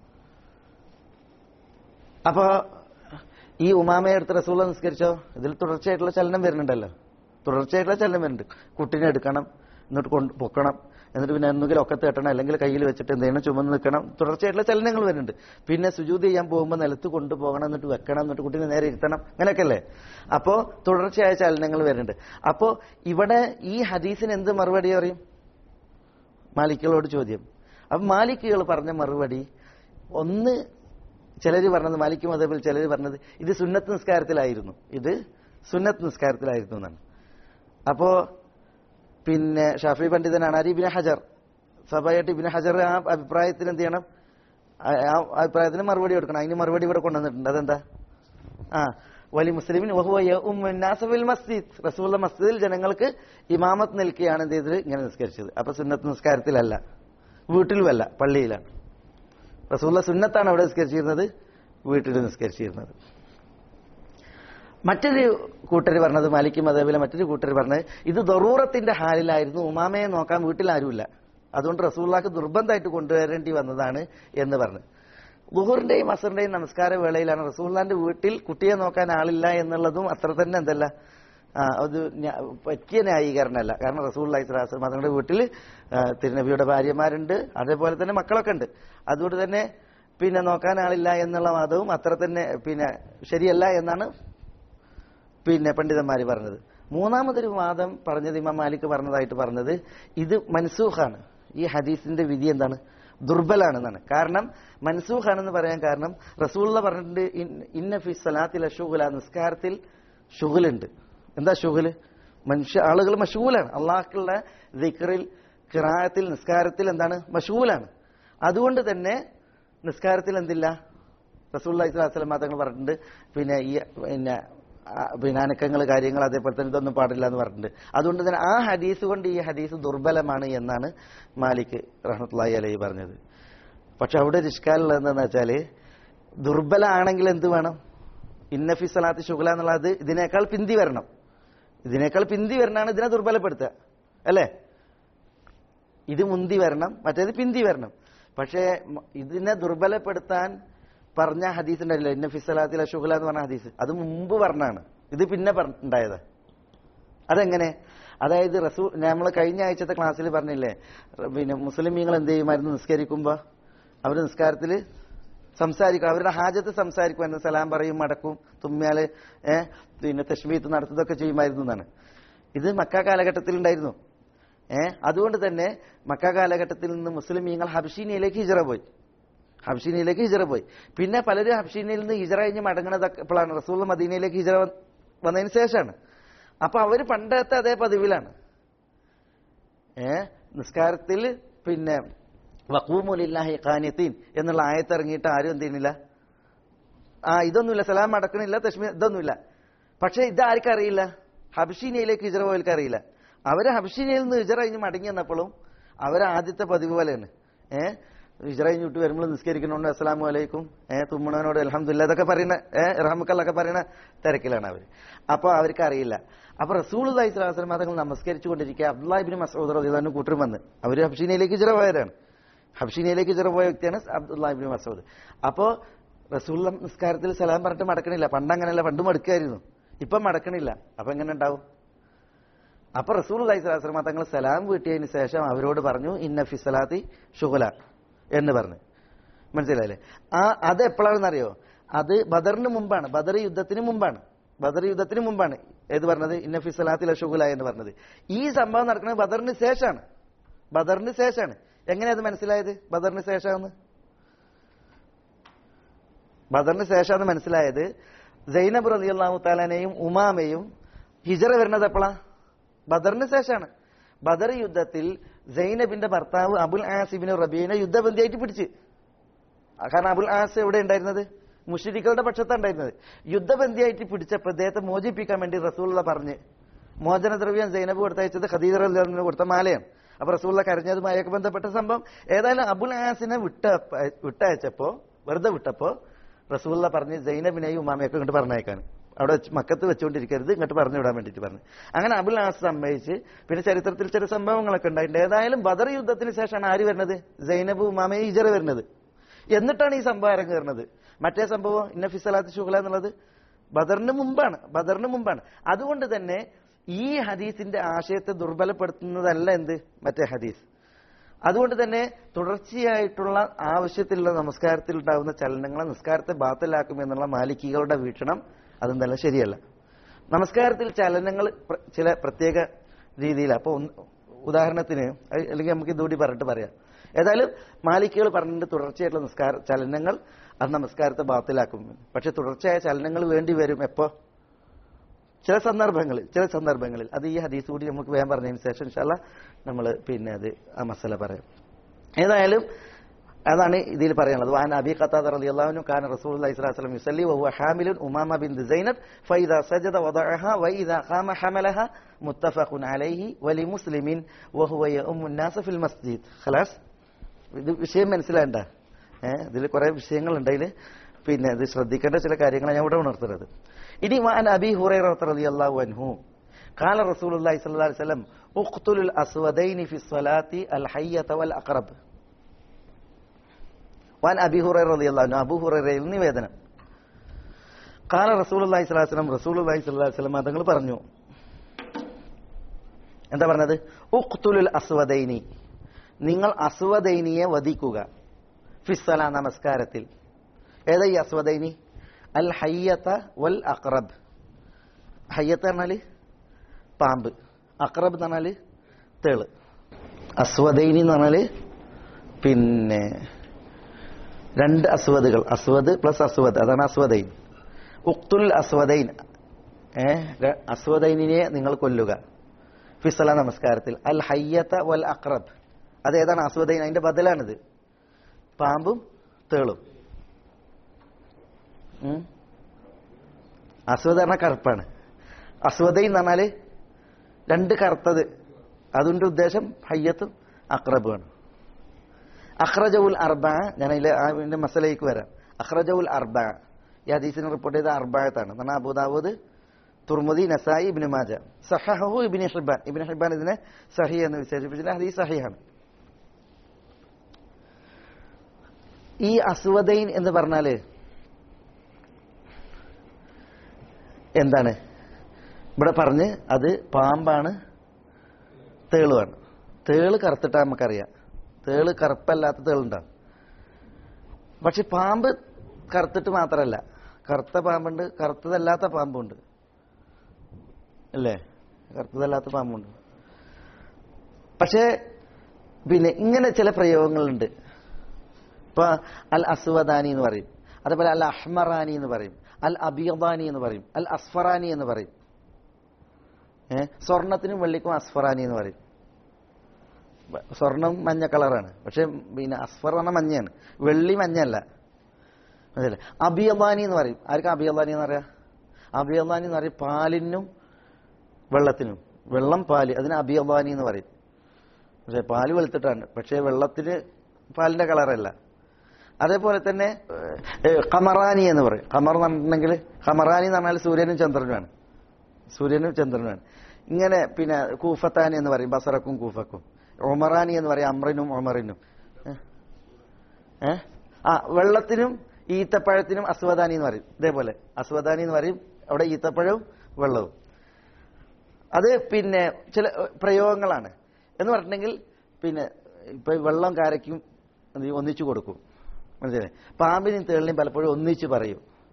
അപ്പോ ഈ ഉമാമയെ എടുത്ത് റസൂൽ നിസ്കരിച്ചോ? ഇതിൽ തുടർച്ചയായിട്ടുള്ള ചലനം വരുന്നുണ്ടല്ലോ, തുടർച്ചയായിട്ടുള്ള ചലനം വരുന്നുണ്ട്. കുട്ടീനെ എടുക്കണം, എന്നിട്ട് കൊണ്ട് പൊക്കണം, എന്നിട്ട് പിന്നെ ഒന്നുകിൽ ഒക്കത്ത് കെട്ടണം, അല്ലെങ്കിൽ കയ്യിൽ വെച്ചിട്ട് എന്തെങ്കിലും ചുമന്ന് നിൽക്കണം. തുടർച്ചയായിട്ടുള്ള ചലനങ്ങൾ വരുന്നുണ്ട്. പിന്നെ സുജൂദ് ചെയ്യാൻ പോകുമ്പോൾ നിലത്ത് കൊണ്ടുപോകണം, എന്നിട്ട് വെക്കണം, എന്നിട്ട് കുട്ടീനെ നേരെ ഇരുത്തണം, അങ്ങനെയൊക്കെ അല്ലേ? അപ്പോ തുടർച്ചയായ ചലനങ്ങൾ വരുന്നുണ്ട്. അപ്പോ ഇവിടെ ഈ ഹദീസിന് എന്ത് മറുപടി പറയും? മാലിക്കുകളോട് ചോദ്യം. അപ്പൊ മാലിക്കുകൾ പറഞ്ഞ മറുപടി, ഒന്ന് ചിലർ പറഞ്ഞത്, മാലിക് മദ്ഹബിൽ ചിലർ പറഞ്ഞത് ഇത് സുന്നത്ത് നിസ്കാരത്തിലായിരുന്നു, ഇത് സുന്നത്ത് നിസ്കാരത്തിലായിരുന്നു എന്നാണ്. അപ്പോ പിന്നെ ഷാഫി പണ്ഡിതനാണ് അരി ഇബ്നു ഹജർ, സബായിട്ട് ഇബ്നു ഹജർ ആ അഭിപ്രായത്തിന് എന്ത് ചെയ്യണം? ആ അഭിപ്രായത്തിന് മറുപടി കൊടുക്കണം. അതിന് മറുപടി ഇവിടെ കൊണ്ടുവന്നിട്ടുണ്ട്. അതെന്താ? ആ വലി മുസ്ലിമിൻ വഹുവ മസ്ജിദ്, റസൂലുള്ള മസ്ജിദിൽ ജനങ്ങൾക്ക് ഇമാമത്ത് നിൽക്കുകയാണ് എന്ത് ചെയ്തത്? ഇങ്ങനെ നിസ്കരിച്ചത്. അപ്പൊ സുന്നത്ത് നിസ്കാരത്തിലല്ല, വീട്ടിലുമല്ല, പള്ളിയിലാണ്. റസൂലുള്ള സുന്നത്താണ് അവിടെ നിസ്കരിച്ചിരുന്നത്, വീട്ടിൽ നിസ്കരിച്ചിരുന്നത്. മറ്റൊരു കൂട്ടർ പറഞ്ഞത്, മാലിക് മദ്ഹബിലെ മറ്റൊരു കൂട്ടർ പറഞ്ഞത്, ഇത് ദറൂറത്തിന്റെ ഹാലിലായിരുന്നു, ഉമാമയെ നോക്കാൻ വീട്ടിലാരുമില്ല, അതുകൊണ്ട് റസൂലുള്ളാഹിക്ക് നിർബന്ധമായിട്ട് കൊണ്ടുവരേണ്ടി വന്നതാണ് എന്ന് പറഞ്ഞു. ളുഹറിന്റെയും അസറിന്റെയും നമസ്കാര വേളയിലാണ് റസൂലുള്ളാഹിന്റെ വീട്ടിൽ കുട്ടിയെ നോക്കാൻ ആളില്ല എന്നുള്ളതും അത്ര തന്നെ എന്തല്ല, അത് പറ്റിയ ന്യായീകരണമല്ല. കാരണം റസൂലുള്ളാഹി സ്വല്ലല്ലാഹു അലൈഹി വസല്ലം തങ്ങളുടെ വീട്ടിൽ തിരുനബിയുടെ ഭാര്യമാരുണ്ട്, അതേപോലെ തന്നെ മക്കളൊക്കെ ഉണ്ട്. അതുകൊണ്ട് തന്നെ പിന്നെ നോക്കാൻ ആളില്ല എന്നുള്ള വാദവും അത്ര തന്നെ പിന്നെ ശരിയല്ല എന്നാണ് പിന്നെ പണ്ഡിതന്മാർ പറഞ്ഞത്. മൂന്നാമതൊരു വാദം പറഞ്ഞത് ഇമാം മാലിക് പറഞ്ഞതായിട്ട് പറഞ്ഞത്, ഇത് മൻസൂഖാണ്, ഈ ഹദീസിന്റെ വിധി എന്താണ്? ദുർബലാണെന്നാണ്. കാരണം മൻസൂഖാണെന്ന് പറയാൻ കാരണം റസൂലുള്ള പറഞ്ഞിട്ടുണ്ട്, ഇന്ന ഫി സ്വലാത്തിൽ അശുഗുല, നിസ്കാരത്തിൽ ഷുഗലുണ്ട്. എന്താ ഷുഗല്? മനുഷ്യ ആളുകൾ മശൂലാണ്, അള്ളാഹുള്ള ദിക്റിൽ, ഖിറാഅത്തിൽ, നിസ്കാരത്തിൽ എന്താണ്? മശൂലാണ്. അതുകൊണ്ട് തന്നെ നിസ്കാരത്തിൽ എന്തില്ല? റസൂലുള്ളാഹി സ്വല്ലല്ലാഹു അലൈഹി വസല്ലം തങ്ങൾ പറഞ്ഞിട്ടുണ്ട്, പിന്നെ ഈ പിന്നെ പിന്നെ അനക്കങ്ങൾ, കാര്യങ്ങൾ, അതേപോലെ തന്നെ ഇതൊന്നും പാടില്ല എന്ന് പറഞ്ഞിട്ടുണ്ട്. അതുകൊണ്ട് തന്നെ ആ ഹദീസ് കൊണ്ട് ഈ ഹദീസ് ദുർബലമാണ് എന്നാണ് മാലിക് റഹ്മത്തുള്ളാഹി അലൈഹി പറഞ്ഞത്. പക്ഷെ അവിടെ ഒരു ഇഷ്കാലുള്ള എന്താണെന്ന് വെച്ചാൽ, ദുർബലാണെങ്കിൽ എന്ത് വേണം? ഇന്ന ഫി സ്വലാത്തി ശുഗ്ല എന്നുള്ളത് ഇതിനേക്കാൾ പിന്തി വരണം. ഇതിനേക്കാൾ പിന്തി വരണമാണ് ഇതിനെ ദുർബലപ്പെടുത്തുക, അല്ലേ? ഇത് മുന്തി വരണം, മറ്റേത് പിന്തി വരണം. പക്ഷേ ഇതിനെ ദുർബലപ്പെടുത്താൻ പറഞ്ഞ ഹദീസ് ഉണ്ടായില്ല, ഇന്ന ഫി സ്വലാത്തിൽ ശുഗ്ല എന്ന് പറഞ്ഞ ഹദീസ്, അത് മുമ്പ് പറഞ്ഞാണ്, ഇത് പിന്നെ ഉണ്ടായത്. അതെങ്ങനെ? അതായത് റസൂൽ, നമ്മൾ കഴിഞ്ഞ ആഴ്ചത്തെ ക്ലാസ്സിൽ പറഞ്ഞില്ലേ, പിന്നെ മുസ്ലിമീങ്ങൾ എന്ത് ചെയ്യുമായിരുന്നു? നിസ്കരിക്കുമ്പോൾ അവർ നിസ്കാരത്തിൽ സംസാരിക്കും, അവരുടെ ഹാജത്ത് സംസാരിക്കുമായിരുന്നു, സലാം പറയും, മടക്കും, തുമ്മിയാല് ഏഹ് പിന്നെ തശ്മീത്ത് നടത്തുന്നതൊക്കെ ചെയ്യുമായിരുന്നു എന്നാണ്. ഇത് മക്ക കാലഘട്ടത്തിൽ ഉണ്ടായിരുന്നു. ഏഹ് അതുകൊണ്ട് തന്നെ മക്ക കാലഘട്ടത്തിൽ നിന്ന് മുസ്ലിമീങ്ങൾ ഹബ്ശീനയിലേക്ക് ഹിജറ പോയി, ഹബ്ശീനയിലേക്ക് ഹിജറ പോയി. പിന്നെ പലരും ഹബ്ശീനയിൽ നിന്ന് ഹിജറ കഴിഞ്ഞ് മടങ്ങുന്നത് എപ്പോഴാണ്? റസൂൽ മദീനയിലേക്ക് ഹിജറ വന്നതിന് ശേഷമാണ്. അപ്പൊ അവര് പണ്ടത്തെ അതേ പതിവിലാണ്. ഏഹ് നിസ്കാരത്തിൽ പിന്നെ വഖൂമു ലില്ലാഹി ഖാനിതീൻ എന്നുള്ള ആയത്ത് ഇറങ്ങിയിട്ട് ആരും എന്ത് ചെയ്യുന്നില്ല, ആ ഇതൊന്നുമില്ല, സലാം അടക്കണില്ല, തശ്മീ ഇതൊന്നുമില്ല. പക്ഷെ ഇത് ആർക്കറിയില്ല? ഹബ്ശീനയിലേക്ക് ഹിജറ പോയവർക്ക് അറിയില്ല. അവര് ഹബ്ശീനയിൽ നിന്ന് ഹിജറ കഴിഞ്ഞ് മടങ്ങി വന്നപ്പോഴും അവരെ ആദ്യത്തെ പതിവ് പോലെയാണ്. ഏഹ് ഹിജറ കഴിഞ്ഞിട്ട് വരുമ്പോൾ നിസ്കരിക്കണോണ്ട് അസ്സലാമു അലൈക്കും, ഏഹ് തുമ്മണോട് അൽഹംദുലില്ലാ ഇതൊക്കെ പറയുന്ന, ഏഹ് റഹ്മക്കല്ലൊക്കെ പറയുന്ന തിരക്കിലാണ് അവർ. അപ്പൊ അവർക്ക് അറിയില്ല. അപ്പൊ റസൂലുള്ളാഹി സ്വല്ലല്ലാഹു അലൈഹി വസല്ലം തങ്ങൾ നമസ്കരിച്ചു കൊണ്ടിരിക്കുക, അബ്ദുല്ലാഹി ഇബ്നു മസ്ഊദ് റളിയല്ലാഹു അൻഹു കൂട്ടർ വന്ന്, അവര് ഹബ്ശീനയിലേക്ക് ഹിജറ പോയവരാണ്, ഹബ്ശീനയിലേക്ക് ഹിജറ പോയ വ്യക്തിയാണ് അബ്ദുല്ലാഹി ഇബ്നു മസ്ഊദ്. അപ്പോ റസൂലുള്ള നിസ്കാരത്തിൽ സലാം പറഞ്ഞിട്ട് മടക്കണില്ല. പണ്ട് അങ്ങനെയല്ല, പണ്ട് മടക്കായിരുന്നു, ഇപ്പം മടക്കണില്ല. അപ്പൊ എങ്ങനെ ഉണ്ടാവും? അപ്പൊ റസൂലുള്ളാഹി സ്വല്ലല്ലാഹു അലൈഹി വസല്ലം തങ്ങൾ സലാം വീട്ടിയതിന് ശേഷം അവരോട് പറഞ്ഞു, ഇന്ന ഫി സ്വലാത്തി ശുഗ്ല എന്ന് പറഞ്ഞു. മനസ്സിലായില്ലേ? ആ അത് എപ്പോഴാണെന്നറിയോ? അത് ബദറിന് മുമ്പാണ്, ബദർ യുദ്ധത്തിന് മുമ്പാണ്, ബദർ യുദ്ധത്തിന് മുമ്പാണ്. ഏത് പറഞ്ഞത്? ഇന്നഫി സലാത്തിൽ അഷുഗുല എന്ന് പറഞ്ഞത്. ഈ സംഭവം നടക്കുന്നത് ബദറിന് ശേഷമാണ്, ബദറിന് ശേഷമാണ്. എങ്ങനെയാ അത് മനസ്സിലായത് ബദറിന് ശേഷമെന്ന്? ബദറിന് ശേഷമാണ് മനസ്സിലായത്. സൈനബ് റളിയല്ലാഹു തആലയെയും ഉമാമയും ഹിജറ വരുന്നത് എപ്പോഴാ? ബദറിന് ശേഷമാണ്. ബദർ യുദ്ധത്തിൽ സൈനബിന്റെ ഭർത്താവ് അബുൽ ആസ് ഇബ്നു റബീനെ യുദ്ധബന്ധിയായിട്ട് പിടിച്ച്. കാരണം അബുൽ ആസ് എവിടെ ഉണ്ടായിരുന്നത്? മുശ്രിക്കുകളുടെ പക്ഷത്താണ് ഉണ്ടായിരുന്നത്. യുദ്ധബന്ധിയായിട്ട് പിടിച്ചപ്പോൾ അദ്ദേഹത്തെ മോചിപ്പിക്കാൻ വേണ്ടി റസൂലുള്ള പറഞ്ഞ് മോചനദ്രവ്യം സൈനബ് കൊടുത്തയച്ചത് ഖദീജ റളിയല്ലാഹു കൊടുത്ത മാലയാണ്. അപ്പൊ റസൂലുള്ള കരഞ്ഞതുമായൊക്കെ ബന്ധപ്പെട്ട സംഭവം. ഏതായാലും അബുൽ ആസിനെ വിട്ട വിട്ടയച്ചപ്പോ വെറുതെ വിട്ടപ്പോ റസൂലുള്ള പറഞ്ഞ് സൈനബിനെയും ഉമാമയൊക്കെ ഇങ്ങോട്ട് പറഞ്ഞയക്കാൻ, അവിടെ മക്കത്ത് വെച്ചുകൊണ്ടിരിക്കരുത്, ഇങ്ങോട്ട് പറഞ്ഞു വിടാൻ വേണ്ടിയിട്ട് പറഞ്ഞു. അങ്ങനെ അബുൽ ആസ് സമ്മതിച്ച്. പിന്നെ ചരിത്രത്തിൽ ചില സംഭവങ്ങളൊക്കെ ഉണ്ടായിട്ടുണ്ട്. ഏതായാലും ബദർ യുദ്ധത്തിന് ശേഷമാണ് ആര് വരുന്നത്? സൈനബ് ഉമാമയും ഹിജറ വരുന്നത്. എന്നിട്ടാണ് ഈ സംഭവം അരങ്ങേറുന്നത്. മറ്റേ സംഭവം ഇന്നഫി സലാത്ത് ശുഗ്ല എന്നുള്ളത് ബദറിന് മുമ്പാണ്, ബദറിന് മുമ്പാണ്. അതുകൊണ്ട് തന്നെ ഈ ഹദീസിന്റെ ആശയത്തെ ദുർബലപ്പെടുത്തുന്നതല്ല എന്ത് മറ്റേ ഹദീസ്. അതുകൊണ്ട് തന്നെ തുടർച്ചയായിട്ടുള്ള ആവശ്യത്തിലുള്ള നമസ്കാരത്തിൽ ഉണ്ടാകുന്ന ചലനങ്ങളെ നിസ്കാരത്തെ ബാത്തിലാക്കുമെന്നുള്ള മാലിക്കികളുടെ വീക്ഷണം അതെന്തല്ല, ശരിയല്ല. നമസ്കാരത്തിൽ ചലനങ്ങൾ ചില പ്രത്യേക രീതിയിലാണ്. അപ്പോൾ ഉദാഹരണത്തിന്, അല്ലെങ്കിൽ നമുക്ക് ഇതുകൂടി പറഞ്ഞിട്ട് പറയാം. ഏതായാലും മാലിക്കുകൾ പറഞ്ഞിട്ട് തുടർച്ചയായിട്ടുള്ള നിസ്കാര ചലനങ്ങൾ അത് നമസ്കാരത്തെ ബാത്തിലാക്കും. പക്ഷെ തുടർച്ചയായ ചലനങ്ങൾ വേണ്ടി വരും എപ്പോ? ചില സന്ദർഭങ്ങളിൽ, ചില സന്ദർഭങ്ങളിൽ. അത് ഈ ഹദീസ് കൂടി നമുക്ക് വേഗം പറഞ്ഞതിന് ശേഷം ഇൻഷാ അല്ലാഹ് നമ്മൾ പിന്നെ അത് ആ മസല പറയാം. ഏതായാലും അതാണ് ഇതിൽ പറയാനുള്ളത്. വാൻ അബി ഖത്താദ റളിയല്ലാഹു അൻഹു കാന റസൂലുള്ളാഹി സ്വല്ലല്ലാഹു അലൈഹി വസല്ലം യുസല്ലി വഹുവ ഹാമിലുൻ ഉമാമ ബിൻത് സൈനബ് ഫഇദാ സജദ വദഅഹ വഇദാ ഖാമ ഹമലഹ മുത്തഫഖുൻ അലൈഹി വലി മുസ്ലിമിൻ വഹുവ യഉമ്മു الناس ഫിൽ മസ്ജിദ്. ഖലാസ്. ഇത് വിഷയം മനസ്സിലാണ്ട? ഏഹ് ഇതിൽ കുറെ വിഷയങ്ങളുണ്ട്. അതിൽ പിന്നെ ഇത് ശ്രദ്ധിക്കേണ്ട ചില കാര്യങ്ങളാണ് ഞാൻ ഇവിടെ ഉണർത്തുന്നത്. ഇനി വാൻ അബി ഹുറൈറ റളിയല്ലാഹു അൻഹു ഖാല റസൂലുള്ളാഹി സ്വല്ലല്ലാഹു അലൈഹി വസല്ലം ഉഖ്തുലുൽ അസ്വദൈനി ഫി സ്വലാത്തി അൽ ഹയ്യത വൽ അഖറബ്. വാൻ അബി ഹുറൈറ റളിയല്ലാഹു അൻഹു, അബൂ ഹുറൈറയിൽ നിവേദനം. ഖാല റസൂലുള്ളാഹി സ്വല്ലല്ലാഹു അലൈഹി വസല്ലം, റസൂലുള്ളാഹി സ്വല്ലല്ലാഹു അലൈഹി വസല്ലം തങ്ങൾ പറഞ്ഞു. എന്താ പറഞ്ഞത്? ഉഖ്തുലുൽ അസ്വദൈനി, നിങ്ങൾ അസ്വദൈനിയെ വധിക്കുക. ഫിസ്സല, നമസ്കാരത്തിൽ. ഏതാ ഈ അസ്വദൈനി? അൽ ഹയ്യത വൽ അഖറബ്. ഹയ്യത്ത് പറഞ്ഞാല് പാമ്പ്, അഖറബ് എന്ന് പറഞ്ഞാല് തേള്. അസ്വദൈനി എന്ന് പറഞ്ഞാല് പിന്നെ രണ്ട് അസ്വദുകൾ, അസ്വദ് പ്ലസ് അസ്വദ്, അതാണ് അസ്വദൈൻ. ഉഖ്തുൽ അസ്വദൈൻ, ഏഹ് അസ്വദൈനിനെ നിങ്ങൾ കൊല്ലുക. ഫിസ്സല, നമസ്കാരത്തിൽ. അൽ ഹയ്യത വൽ അഖറബ്, അതേതാണ് അസ്വദൈൻ? അതിന്റെ ബദലാണിത്, പാമ്പും തേളും. അസ്വദ് പറഞ്ഞാൽ കറുപ്പാണ്. അസ്വദൈൻ എന്ന് പറഞ്ഞാല് രണ്ട് കറുത്തത്, അതിന്റെ ഉദ്ദേശം ഹയ്യത്തും അഖ്റബുമാണ്. അഖ്റജഉൽ അർബഅ, ഞാൻ അതിലെ അതിന്റെ മസലയിലേക്ക് വരാം. അഖ്റജഉൽ അർബഅ, ഈ ഹദീസിനെ റിപ്പോർട്ട് ചെയ്ത അർബഅത്താണ്. എന്നാൽ അബൂ ദാവൂദ്, തുർമുദി, നസായി, ഇബ്നു മാജ. സഹഹഹു ഇബ്നു ഹിബ്ബാൻ, ഇബ്നു ഹിബ്ബാൻ ഇതിനെ സഹീഹ് എന്ന് വിശേഷിപ്പിച്ചിട്ട് ഹദീസ് സഹീഹാണ്. ഈ അസ്വദൈൻ എന്ന് പറഞ്ഞാല് എന്താണ്? ഇവിടെ പറഞ്ഞ് അത് പാമ്പാണ്, തേളുമാണ്. തേള് കറുത്തിട്ടാ നമുക്കറിയാം. തേള് കറുപ്പല്ലാത്ത തേളുണ്ടാവും. പക്ഷെ പാമ്പ് കറുത്തിട്ട് മാത്രമല്ല, കറുത്ത പാമ്പുണ്ട്, കറുത്തതല്ലാത്ത പാമ്പുണ്ട്, അല്ലേ? കറുത്തതല്ലാത്ത പാമ്പുണ്ട്. പക്ഷേ പിന്നെ ഇങ്ങനെ ചില പ്രയോഗങ്ങളുണ്ട്. ഇപ്പൊ അൽ അസ്വദാനി എന്ന് പറയും, അതേപോലെ അൽ അഹ്മറാനി എന്ന് പറയും, അൽ അബിയദാനി എന്ന് പറയും, അൽ അസ്ഫറാനി എന്ന് പറയും. ഏഹ് സ്വർണത്തിനും വെള്ളിക്കും അസ്ഫറാനി എന്ന് പറയും. സ്വർണം മഞ്ഞ കളറാണ്, പക്ഷെ പിന്നെ അസ്ഫർ പറഞ്ഞ മഞ്ഞയാണ്, വെള്ളി മഞ്ഞല്ല. മനസ്സിലായി? അബിയദാനി എന്ന് പറയും. ആർക്കും അബിയദാനി എന്ന് പറയാ? അബിയദാനി എന്ന് പറയും പാലിനും വെള്ളത്തിനും. വെള്ളം പാല്, അതിന് അബിയദാനി എന്ന് പറയും. പക്ഷെ പാല് വെളുത്തിട്ടാണ്, പക്ഷെ വെള്ളത്തിന് പാലിന്റെ കളറല്ല. അതേപോലെ തന്നെ ഖമറാനി എന്ന് പറയും. ഖമർ എന്ന് പറഞ്ഞിട്ടുണ്ടെങ്കിൽ, ഖമറാനി എന്ന് പറഞ്ഞാൽ സൂര്യനും ചന്ദ്രനുമാണ്, സൂര്യനും ചന്ദ്രനുമാണ്. ഇങ്ങനെ പിന്നെ കൂഫത്താനി എന്ന് പറയും, ബസറക്കും കൂഫക്കും. ഒമറാനി എന്ന് പറയും, അമ്രനും ഒമറിനും. ഏഹ് ആ വെള്ളത്തിനും ഈത്തപ്പഴത്തിനും അസ്വദാനി എന്ന് പറയും. ഇതേപോലെ അസ്വദാനി എന്ന് പറയും, അവിടെ ഈത്തപ്പഴവും വെള്ളവും. അത് പിന്നെ ചില പ്രയോഗങ്ങളാണ് എന്ന് പറഞ്ഞിട്ടുണ്ടെങ്കിൽ, പിന്നെ ഇപ്പൊ വെള്ളം കാരയ്ക്കും ഒന്നിച്ചു കൊടുക്കും. മനസ്സിലായി? പാമ്പിനും തേളിനെയും പലപ്പോഴും ഒന്നിച്ച് പറയും.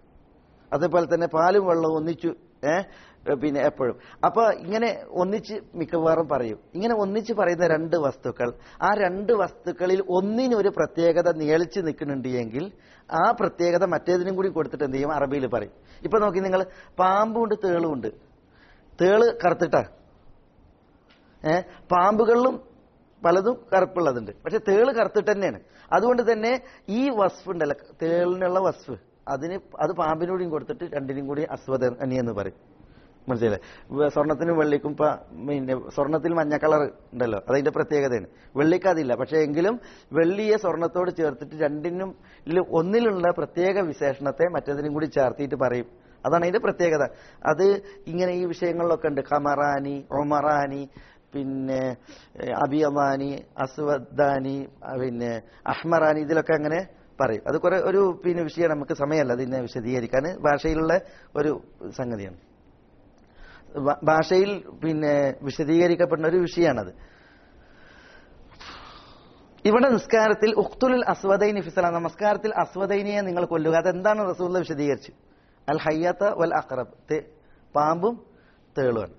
അതേപോലെ തന്നെ പാലും വെള്ളവും ഒന്നിച്ചു ഏഹ് പിന്നെ എപ്പോഴും. അപ്പൊ ഇങ്ങനെ ഒന്നിച്ച് മിക്കവാറും പറയും. ഇങ്ങനെ ഒന്നിച്ച് പറയുന്ന രണ്ട് വസ്തുക്കൾ, ആ രണ്ട് വസ്തുക്കളിൽ ഒന്നിനൊരു പ്രത്യേകത നിഴലിച്ച് നിൽക്കുന്നുണ്ട് എങ്കിൽ ആ പ്രത്യേകത മറ്റേതിനും കൂടി കൊടുത്തിട്ട് എന്ത് ചെയ്യും, അറബിയിൽ പറയും. ഇപ്പൊ നോക്കി നിങ്ങൾ, പാമ്പുണ്ട് തേളുമുണ്ട്. തേള് കറുത്തിട്ടാ, ഏഹ് പാമ്പുകളിലും പലതും കറുപ്പുള്ളതുണ്ട്, പക്ഷെ തേള് കറുത്തിട്ട് തന്നെയാണ്. അതുകൊണ്ട് തന്നെ ഈ വസ്ഫ് ഉണ്ടല്ലോ, തേളിനുള്ള വസ്ഫ്, അതിന് അത് പാമ്പിനൂടെയും കൊടുത്തിട്ട് രണ്ടിനും കൂടി അസ്വദനി എന്ന് പറയും. മനസ്സിലായി? സ്വർണത്തിനും വെള്ളിക്കും ഇപ്പൊ പിന്നെ സ്വർണത്തിൽ മഞ്ഞ കളർ ഉണ്ടല്ലോ, അതിന്റെ പ്രത്യേകതയാണ്. വെള്ളിക്ക് അതില്ല, പക്ഷെ എങ്കിലും വെള്ളിയെ സ്വർണത്തോട് ചേർത്തിട്ട് രണ്ടിനും ഒന്നിലുള്ള പ്രത്യേക വിശേഷണത്തെ മറ്റേതിനും കൂടി ചേർത്തിട്ട് പറയും. അതാണ് അതിന്റെ പ്രത്യേകത. അത് ഇങ്ങനെ ഈ വിഷയങ്ങളിലൊക്കെ ഉണ്ട്. ഖമറാനി, ഒമറാനി, പിന്നെ അബിയമാനി, അസ്വദാനി, പിന്നെ അഹ്മറാനി, ഇതിലൊക്കെ അങ്ങനെ പറയും. അത് കുറെ ഒരു പിന്നെ വിഷയം, നമുക്ക് സമയമല്ല അതിനെ വിശദീകരിക്കാൻ. ഭാഷയിലുള്ള ഒരു സംഗതിയാണ്, ഭാഷയിൽ പിന്നെ വിശദീകരിക്കപ്പെടുന്ന ഒരു വിഷയമാണത്. ഇവിടെ നിസ്കാരത്തിൽ ഉഖ്തുലുൽ അസ്വദൈനി ഫിസല, നമസ്കാരത്തിൽ അസ്വദൈനിയെ നിങ്ങൾ കൊല്ലുക. അതെന്താണ് റസൂലുള്ളാഹി വിശദീകരിച്ചു? അൽ ഹയ്യത്ത വൽ അഖറബ്, പാമ്പും തേളുമാണ്.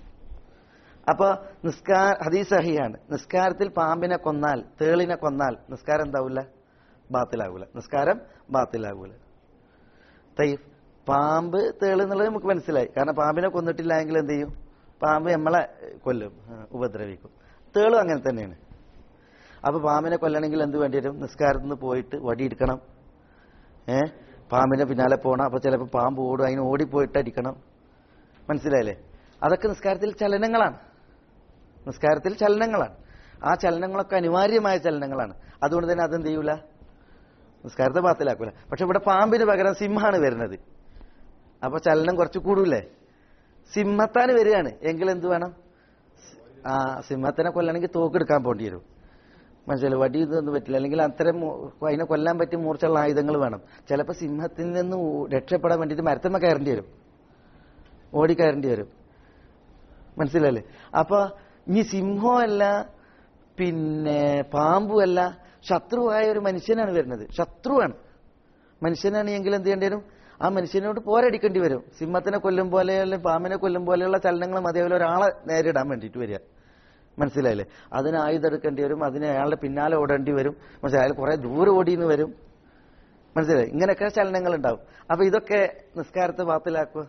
അപ്പൊ നിസ്കാര ഹദീസ് സഹിഹാണ്. നിസ്കാരത്തിൽ പാമ്പിനെ കൊന്നാൽ, തേളിനെ കൊന്നാൽ നിസ്കാരം എന്താവൂല? ബാത്തിലാകൂല. നിസ്കാരം ബാത്തിലാകൂല. തയ്യബ്, പാമ്പ് തേള് എന്നുള്ളത് നമുക്ക് മനസ്സിലായി. കാരണം പാമ്പിനെ കൊന്നിട്ടില്ല എങ്കിൽ എന്ത് ചെയ്യും? പാമ്പ് നമ്മളെ കൊല്ലും, ഉപദ്രവിക്കും. തേളും അങ്ങനെ തന്നെയാണ്. അപ്പൊ പാമ്പിനെ കൊല്ലണമെങ്കിൽ എന്ത് വേണ്ടി വരും? നിസ്കാരത്തിൽ നിന്ന് പോയിട്ട് വടിയെടുക്കണം, ഏഹ് പാമ്പിന്റെ പിന്നാലെ പോകണം. അപ്പൊ ചിലപ്പോൾ പാമ്പ് ഓടും, അതിന് ഓടിപ്പോയിട്ട് അടിക്കണം. മനസ്സിലായില്ലേ? അതൊക്കെ നിസ്കാരത്തിൽ ചലനങ്ങളാണ്. നിസ്കാരത്തിൽ ചലനങ്ങളാണ്. ആ ചലനങ്ങളൊക്കെ അനിവാര്യമായ ചലനങ്ങളാണ്. അതുകൊണ്ട് തന്നെ അതെന്ത് ചെയ്യൂല? നിസ്കാരത്തെ ബാത്തിലാക്കൂല. പക്ഷെ ഇവിടെ പാമ്പിന് പകരം സിംഹമാണ് വരുന്നത്. അപ്പൊ ചലനം കുറച്ച് കൂടൂലേ? സിംഹത്താന് വരികയാണ് എങ്കിൽ എന്ത് വേണം? ആ സിംഹത്തിനെ കൊല്ലണമെങ്കിൽ തോക്കെടുക്കാൻ പോകേണ്ടി വരും. മനസ്സിലായി? വടി ഇതൊന്നും പറ്റില്ല. അല്ലെങ്കിൽ അത്തരം അതിനെ കൊല്ലാൻ പറ്റിയ മൂർച്ചയുള്ള ആയുധങ്ങൾ വേണം. ചിലപ്പോൾ സിംഹത്തിൽ നിന്ന് രക്ഷപ്പെടാൻ വേണ്ടിയിട്ട് മരത്തമ്മ കയറേണ്ടി വരും, ഓടിക്കയറേണ്ടി വരും. മനസ്സിലല്ലേ? അപ്പൊ ഇനി സിംഹമല്ല, പിന്നെ പാമ്പുമല്ല, ശത്രുവായ ഒരു മനുഷ്യനാണ് വരുന്നത്. ശത്രുവാണ്, മനുഷ്യനാണ് എങ്കിൽ എന്ത് ചെയ്യേണ്ടി വരും? ആ മനുഷ്യനോട് പോരടിക്കേണ്ടി വരും. സിംഹത്തിനെ കൊല്ലും പോലെ അല്ലെങ്കിൽ പാമ്പിനെ കൊല്ലും പോലെയുള്ള ചലനങ്ങൾ മതിയാവില്ല ഒരാളെ നേരിടാൻ വേണ്ടിയിട്ട് വരിക. മനസ്സിലായില്ലേ? അതിന് ആയുധം എടുക്കേണ്ടി വരും, അതിന് അയാളുടെ പിന്നാലെ ഓടേണ്ടി വരും. മനസ്സിലായി? അയാൾ കുറെ ദൂരം ഓടിയെന്ന് വരും. മനസ്സിലായി? ഇങ്ങനെയൊക്കെ ചലനങ്ങൾ ഉണ്ടാവും. അപ്പൊ ഇതൊക്കെ നിസ്കാരത്തെ ബാത്തിലാക്കുക.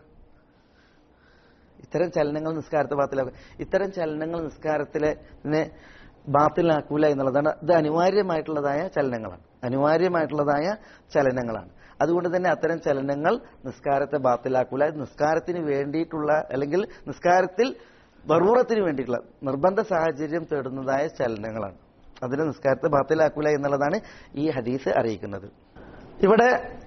ഇത്തരം ചലനങ്ങൾ നിസ്കാരത്തെ ബാത്തിലാക്കുക. ഇത്തരം ചലനങ്ങൾ നിസ്കാരത്തിലെ ബാത്തിലാക്കൂല എന്നുള്ളതാണ്. ഇത് അനിവാര്യമായിട്ടുള്ളതായ ചലനങ്ങളാണ്, അനിവാര്യമായിട്ടുള്ളതായ ചലനങ്ങളാണ്. അതുകൊണ്ട് തന്നെ അത്തരം ചലനങ്ങൾ നിസ്കാരത്തെ ബാത്തിലാക്കൂല. നിസ്കാരത്തിന് വേണ്ടിയിട്ടുള്ള അല്ലെങ്കിൽ നിസ്കാരത്തിൽ ബറൂറത്തിന് വേണ്ടിയിട്ടുള്ള നിർബന്ധ സാഹചര്യം തേടുന്നതായ ചലനങ്ങളാണ്. അതിന് നിസ്കാരത്തെ ബാത്തിലാക്കൂല എന്നുള്ളതാണ് ഈ ഹദീസ് അറിയിക്കുന്നത്. ഇവിടെ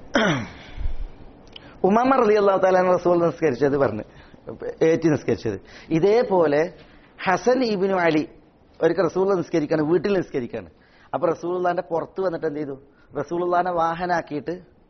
ഉമാമ റളിയല്ലാഹു തആല റസൂൽ നിസ്കരിച്ചത് പറഞ്ഞ് ഏറ്റി നിസ്കരിച്ചത്. ഇതേപോലെ ഹസൻ ഇബ്നു അലി ഒരിക്കൽ റസൂലുള്ളാഹി നിസ്കരിക്കാണ്, വീട്ടിൽ നിസ്കരിക്കാണ്. അപ്പൊ റസൂലുള്ളാഹിന്റെ പുറത്ത് വന്നിട്ട് എന്ത് ചെയ്തു? റസൂലുള്ളാഹിനെ വാഹനാക്കിയിട്ട്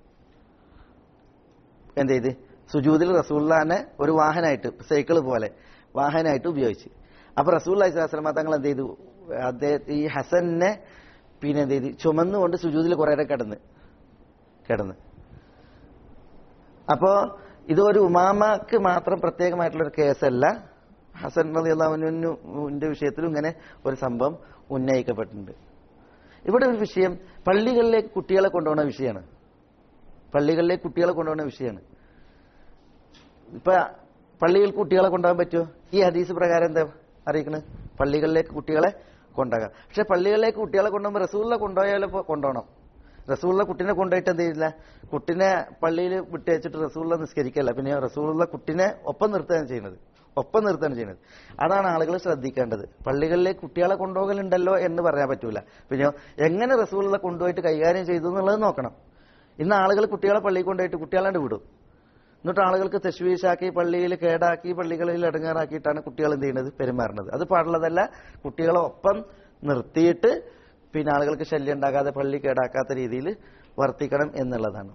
എന്ത് ചെയ്ത്? സുജൂദിൽ റസൂലുള്ളാഹിനെ ഒരു വാഹനമായിട്ട്, സൈക്കിൾ പോലെ വാഹനമായിട്ട് ഉപയോഗിച്ച്. അപ്പൊ റസൂലുള്ളാഹി സ്വല്ലല്ലാഹു അലൈഹി വസല്ലം തങ്ങൾ എന്ത് ചെയ്തു? അദ്ദേഹത്തെ ഈ ഹസനെ പിന്നെ എന്ത് ചെയ്ത്? ചുമന്നുകൊണ്ട് സുജൂദിൽ കുറെ കിടന്ന് കിടന്ന് അപ്പോ ഇതൊരു ഉമാമക്ക് മാത്രം പ്രത്യേകമായിട്ടുള്ളൊരു കേസല്ല. ഹസൻ റളിയല്ലാഹു അൻഹുവിന്റെ വിഷയത്തിലും ഇങ്ങനെ ഒരു സംഭവം ഉന്നയിക്കപ്പെട്ടിട്ടുണ്ട്. ഇവിടെ ഒരു വിഷയം പള്ളികളിലേക്ക് കുട്ടികളെ കൊണ്ടുപോകുന്ന വിഷയമാണ്. പള്ളികളിലേക്ക് കുട്ടികളെ കൊണ്ടുപോകുന്ന വിഷയമാണ്. ഇപ്പൊ പള്ളിയിൽ കുട്ടികളെ കൊണ്ടുപോകാൻ പറ്റുമോ? ഈ ഹദീസ് പ്രകാരം എന്താ അറിയിക്കുന്നത്? പള്ളികളിലേക്ക് കുട്ടികളെ കൊണ്ടുപോകാം. പക്ഷെ പള്ളികളിലേക്ക് കുട്ടികളെ കൊണ്ടുപോകുമ്പോൾ റസൂലിനെ കൊണ്ടുപോയാലോ കൊണ്ടുപോകണം. റസൂലുള്ള കുട്ടിനെ കൊണ്ടുപോയിട്ട് എന്ത് ചെയ്യില്ല? കുട്ടിനെ പള്ളിയിൽ വിട്ടയച്ചിട്ട് റസൂലുള്ള നിസ്കരിക്കല്ല, പിന്നെ റസൂലുള്ള കുട്ടിനെ ഒപ്പം നിർത്തുകയാണ് ചെയ്യുന്നത്. ഒപ്പം നിർത്തുകയാണ് ചെയ്യുന്നത്. അതാണ് ആളുകൾ ശ്രദ്ധിക്കേണ്ടത്. പള്ളികളിലേക്ക് കുട്ടികളെ കൊണ്ടുപോകലുണ്ടല്ലോ എന്ന് പറയാൻ പറ്റൂല. പിന്നെ എങ്ങനെ റസൂലുള്ള കൊണ്ടുപോയിട്ട് കൈകാര്യം ചെയ്തു എന്നുള്ളത് നോക്കണം. ഇന്ന് ആളുകൾ കുട്ടികളെ പള്ളിയിൽ കൊണ്ടുപോയിട്ട് കുട്ടികളാണ്ട് വിടും. എന്നിട്ട് ആളുകൾക്ക് തശ്വീശാക്കി പള്ളിയിൽ കേടാക്കി പള്ളികളിൽ ഇടങ്ങാറാക്കിയിട്ടാണ് കുട്ടികൾ എന്ത് ചെയ്യുന്നത്? പെരുമാറുന്നത്. അത് പാടുള്ളതല്ല. കുട്ടികളെ ഒപ്പം നിർത്തിയിട്ട് പിന്നെ ആളുകൾക്ക് ശല്യം ഉണ്ടാകാതെ പള്ളി കേടാക്കാത്ത രീതിയിൽ വർത്തിക്കണം എന്നുള്ളതാണ്.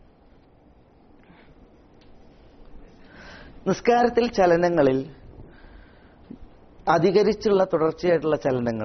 നിസ്കാരത്തിൽ ചലനങ്ങളിൽ അധികരിച്ചുള്ള തുടർച്ചയായിട്ടുള്ള ചലനങ്ങൾ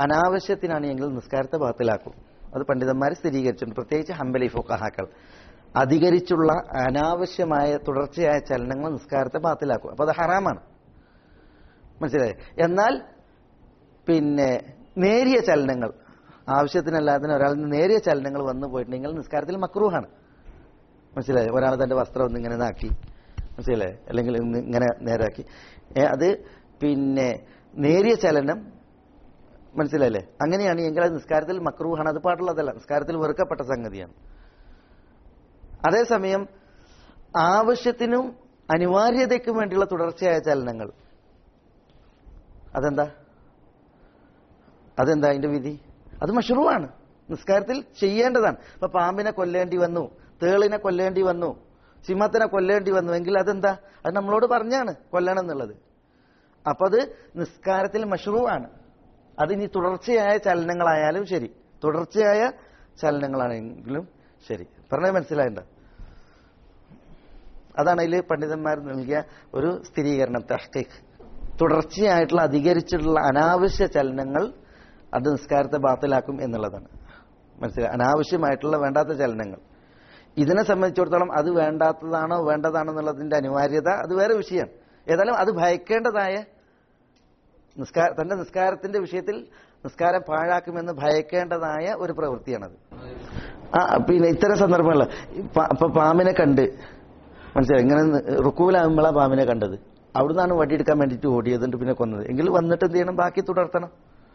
അനാവശ്യത്തിനാണ് എങ്കിൽ നിസ്കാരത്തെ ബാത്തിലാക്കും. അത് പണ്ഡിതന്മാർ സ്ഥിരീകരിച്ചിട്ടുണ്ട്, പ്രത്യേകിച്ച് ഹംബലി ഫുഖഹാക്കൾ. അധികരിച്ചുള്ള അനാവശ്യമായ തുടർച്ചയായ ചലനങ്ങൾ നിസ്കാരത്തെ ബാത്തിലാക്കും. അപ്പൊ അത് ഹറാമാണ്. മനസ്സിലായി? എന്നാൽ പിന്നെ നേരിയ ചലനങ്ങൾ, ആവശ്യത്തിനല്ലാതെ ഒരാളിൽ നിന്ന് നേരിയ ചലനങ്ങൾ വന്നു പോയിട്ടുണ്ടെങ്കിൽ നിസ്കാരത്തിൽ മക്രൂഹാണ്. മനസ്സിലായി? ഒരാൾ തന്റെ വസ്ത്രം ഒന്ന് ഇങ്ങനെ നാക്കി, മനസ്സിലായി, അല്ലെങ്കിൽ ഒന്ന് ഇങ്ങനെ നേരാക്കി, അത് പിന്നെ നേരിയ ചലനം, മനസ്സിലായില്ലേ? അങ്ങനെയാണ് എങ്കിൽ അത് നിസ്കാരത്തിൽ മക്രൂഹാണ്, അത് പാടുള്ളതല്ല, നിസ്കാരത്തിൽ വെറുക്കപ്പെട്ട സംഗതിയാണ്. അതേസമയം ആവശ്യത്തിനും അനിവാര്യതയ്ക്കും വേണ്ടിയുള്ള തുടർച്ചയായ ചലനങ്ങൾ, അതെന്താ അതെന്താ അതിന്റെ വിധി? അത് മശ്റൂആണ്, നിസ്കാരത്തിൽ ചെയ്യേണ്ടതാണ്. ഇപ്പൊ പാമ്പിനെ കൊല്ലേണ്ടി വന്നു, തേളിനെ കൊല്ലേണ്ടി വന്നു, സിംഹത്തിനെ കൊല്ലേണ്ടി വന്നു എങ്കിൽ അതെന്താ? അത് നമ്മളോട് പറഞ്ഞാണ് കൊല്ലണം എന്നുള്ളത്. അപ്പൊ അത് നിസ്കാരത്തിൽ മശ്റൂആണ്. അത് ഇനി തുടർച്ചയായ ചലനങ്ങളായാലും ശരി, തുടർച്ചയായ ചലനങ്ങളാണെങ്കിലും ശരി. പറഞ്ഞത് മനസ്സിലായണ്ട? അതാണ് അതിൽ പണ്ഡിതന്മാർ നൽകിയ ഒരു സ്ഥിരീകരണം, തഹ്ഖീഖ്. തുടർച്ചയായിട്ടുള്ള അധികരിച്ചിട്ടുള്ള അനാവശ്യ ചലനങ്ങൾ അത് നിസ്കാരത്തെ ബാത്തിലാക്കും എന്നുള്ളതാണ്. മനസ്സിലായി? അനാവശ്യമായിട്ടുള്ള വേണ്ടാത്ത ചലനങ്ങൾ. ഇതിനെ സംബന്ധിച്ചിടത്തോളം അത് വേണ്ടാത്തതാണോ വേണ്ടതാണോ എന്നുള്ളതിന്റെ അനിവാര്യത അത് വേറെ വിഷയമാണ്. ഏതായാലും അത് ഭയക്കേണ്ടതായ നിസ്കാര തന്റെ നിസ്കാരത്തിന്റെ വിഷയത്തിൽ നിസ്കാരം പാഴാക്കുമെന്ന് ഭയക്കേണ്ടതായ ഒരു പ്രവൃത്തിയാണത്. ആ പിന്നെ ഇത്തരം സന്ദർഭങ്ങളിൽ ഇപ്പൊ പാമ്പിനെ കണ്ട്, മനസ്സിലായി, ഇങ്ങനെ റുക്കൂലാകുമ്പോഴാണ് പാമ്പിനെ കണ്ടത്, അവിടുന്നാണ് വടിയെടുക്കാൻ വേണ്ടിയിട്ട് ഓടിയതുണ്ട് പിന്നെ കൊന്നത് എങ്കിൽ വന്നിട്ട് എന്ത് ചെയ്യണം? ബാക്കി തുടർത്തണം.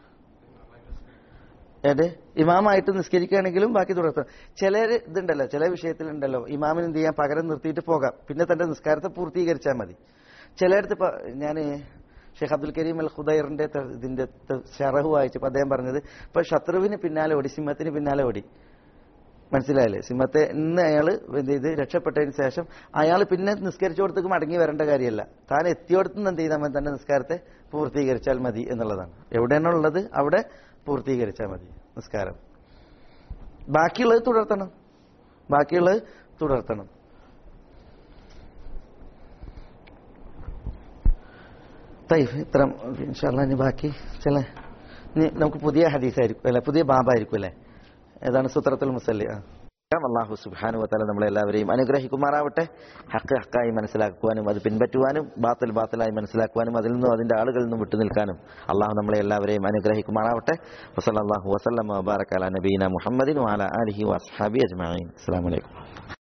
ഏത് ഇമാമായിട്ട് നിസ്കരിക്കുകയാണെങ്കിലും ബാക്കി തുടർത്തണം. ചില ഇതുണ്ടല്ലോ, ചില വിഷയത്തിലുണ്ടല്ലോ ഇമാമിന് എന്ത് ചെയ്യാൻ പകരം നിർത്തിയിട്ട് പോകാം, പിന്നെ തന്റെ നിസ്കാരത്തെ പൂർത്തീകരിച്ചാൽ മതി. ചിലയിടത്ത് ഇപ്പൊ ഞാൻ ഷെയ്ഖ് അബ്ദുൽ കരീം അൽ ഖുദൈറിന്റെ ഇതിന്റെ ഷറഹ് വായിച്ചപ്പോൾ അദ്ദേഹം പറഞ്ഞത്, ഇപ്പൊ ശത്രുവിന് പിന്നാലെ ഓടി, സിംഹത്തിന് പിന്നാലെ ഓടി, മനസ്സിലായില്ലേ? സിംഹത്തെ ഇന്ന് അയാൾ എന്ത് ചെയ്ത് രക്ഷപ്പെട്ടതിന് ശേഷം അയാൾ പിന്നെ നിസ്കരിച്ചോടത്തേക്ക് മടങ്ങി വരേണ്ട കാര്യമല്ല, താൻ എത്തിയോടത്തുനിന്ന് എന്ത് ചെയ്താൽ മതി? തന്റെ നിസ്കാരത്തെ പൂർത്തീകരിച്ചാൽ മതി എന്നുള്ളതാണ്. എവിടെയാണോ ഉള്ളത് അവിടെ പൂർത്തീകരിച്ചാൽ മതി നിസ്കാരം. ബാക്കിയുള്ളത് തുടർത്തണം, ബാക്കിയുള്ളത് തുടർത്തണം. ഇത്തരം ഇൻഷാ അല്ലാഹ് ഇനി ബാക്കി ചില നമുക്ക് പുതിയ ഹദീസായിരിക്കും അല്ലെ, പുതിയ ബാബായിരിക്കും അല്ലെ, ഏതാണ് സൂത്രത്തുൽ മുസല്ലി. അല്ലാഹു സുബ്ഹാനഹു വ തആല നമ്മളെല്ലാവരെയും അനുഗ്രഹിക്കുമാറാവട്ടെ. ഹഖ് ഹഖായി മനസ്സിലാക്കുവാനും അത് പിൻപറ്റുവാനും ബാത്തിൽ ബാത്തിലായി മനസ്സിലാക്കുവാനും അതിൽ നിന്നും അതിന്റെ ആളുകളിൽ നിന്നും വിട്ടുനിൽക്കാനും അള്ളാഹു നമ്മളെ എല്ലാവരെയും അനുഗ്രഹിക്കുമാറാവട്ടെ. വസല്ലല്ലാഹു വസല്ലമ വബാറക അലാ നബീന മുഹമ്മദിൻ വഅലാ ആലിഹി വഅസ്ഹാബിഹി അജ്മഈൻ. അസ്സലാമു അലൈക്കും.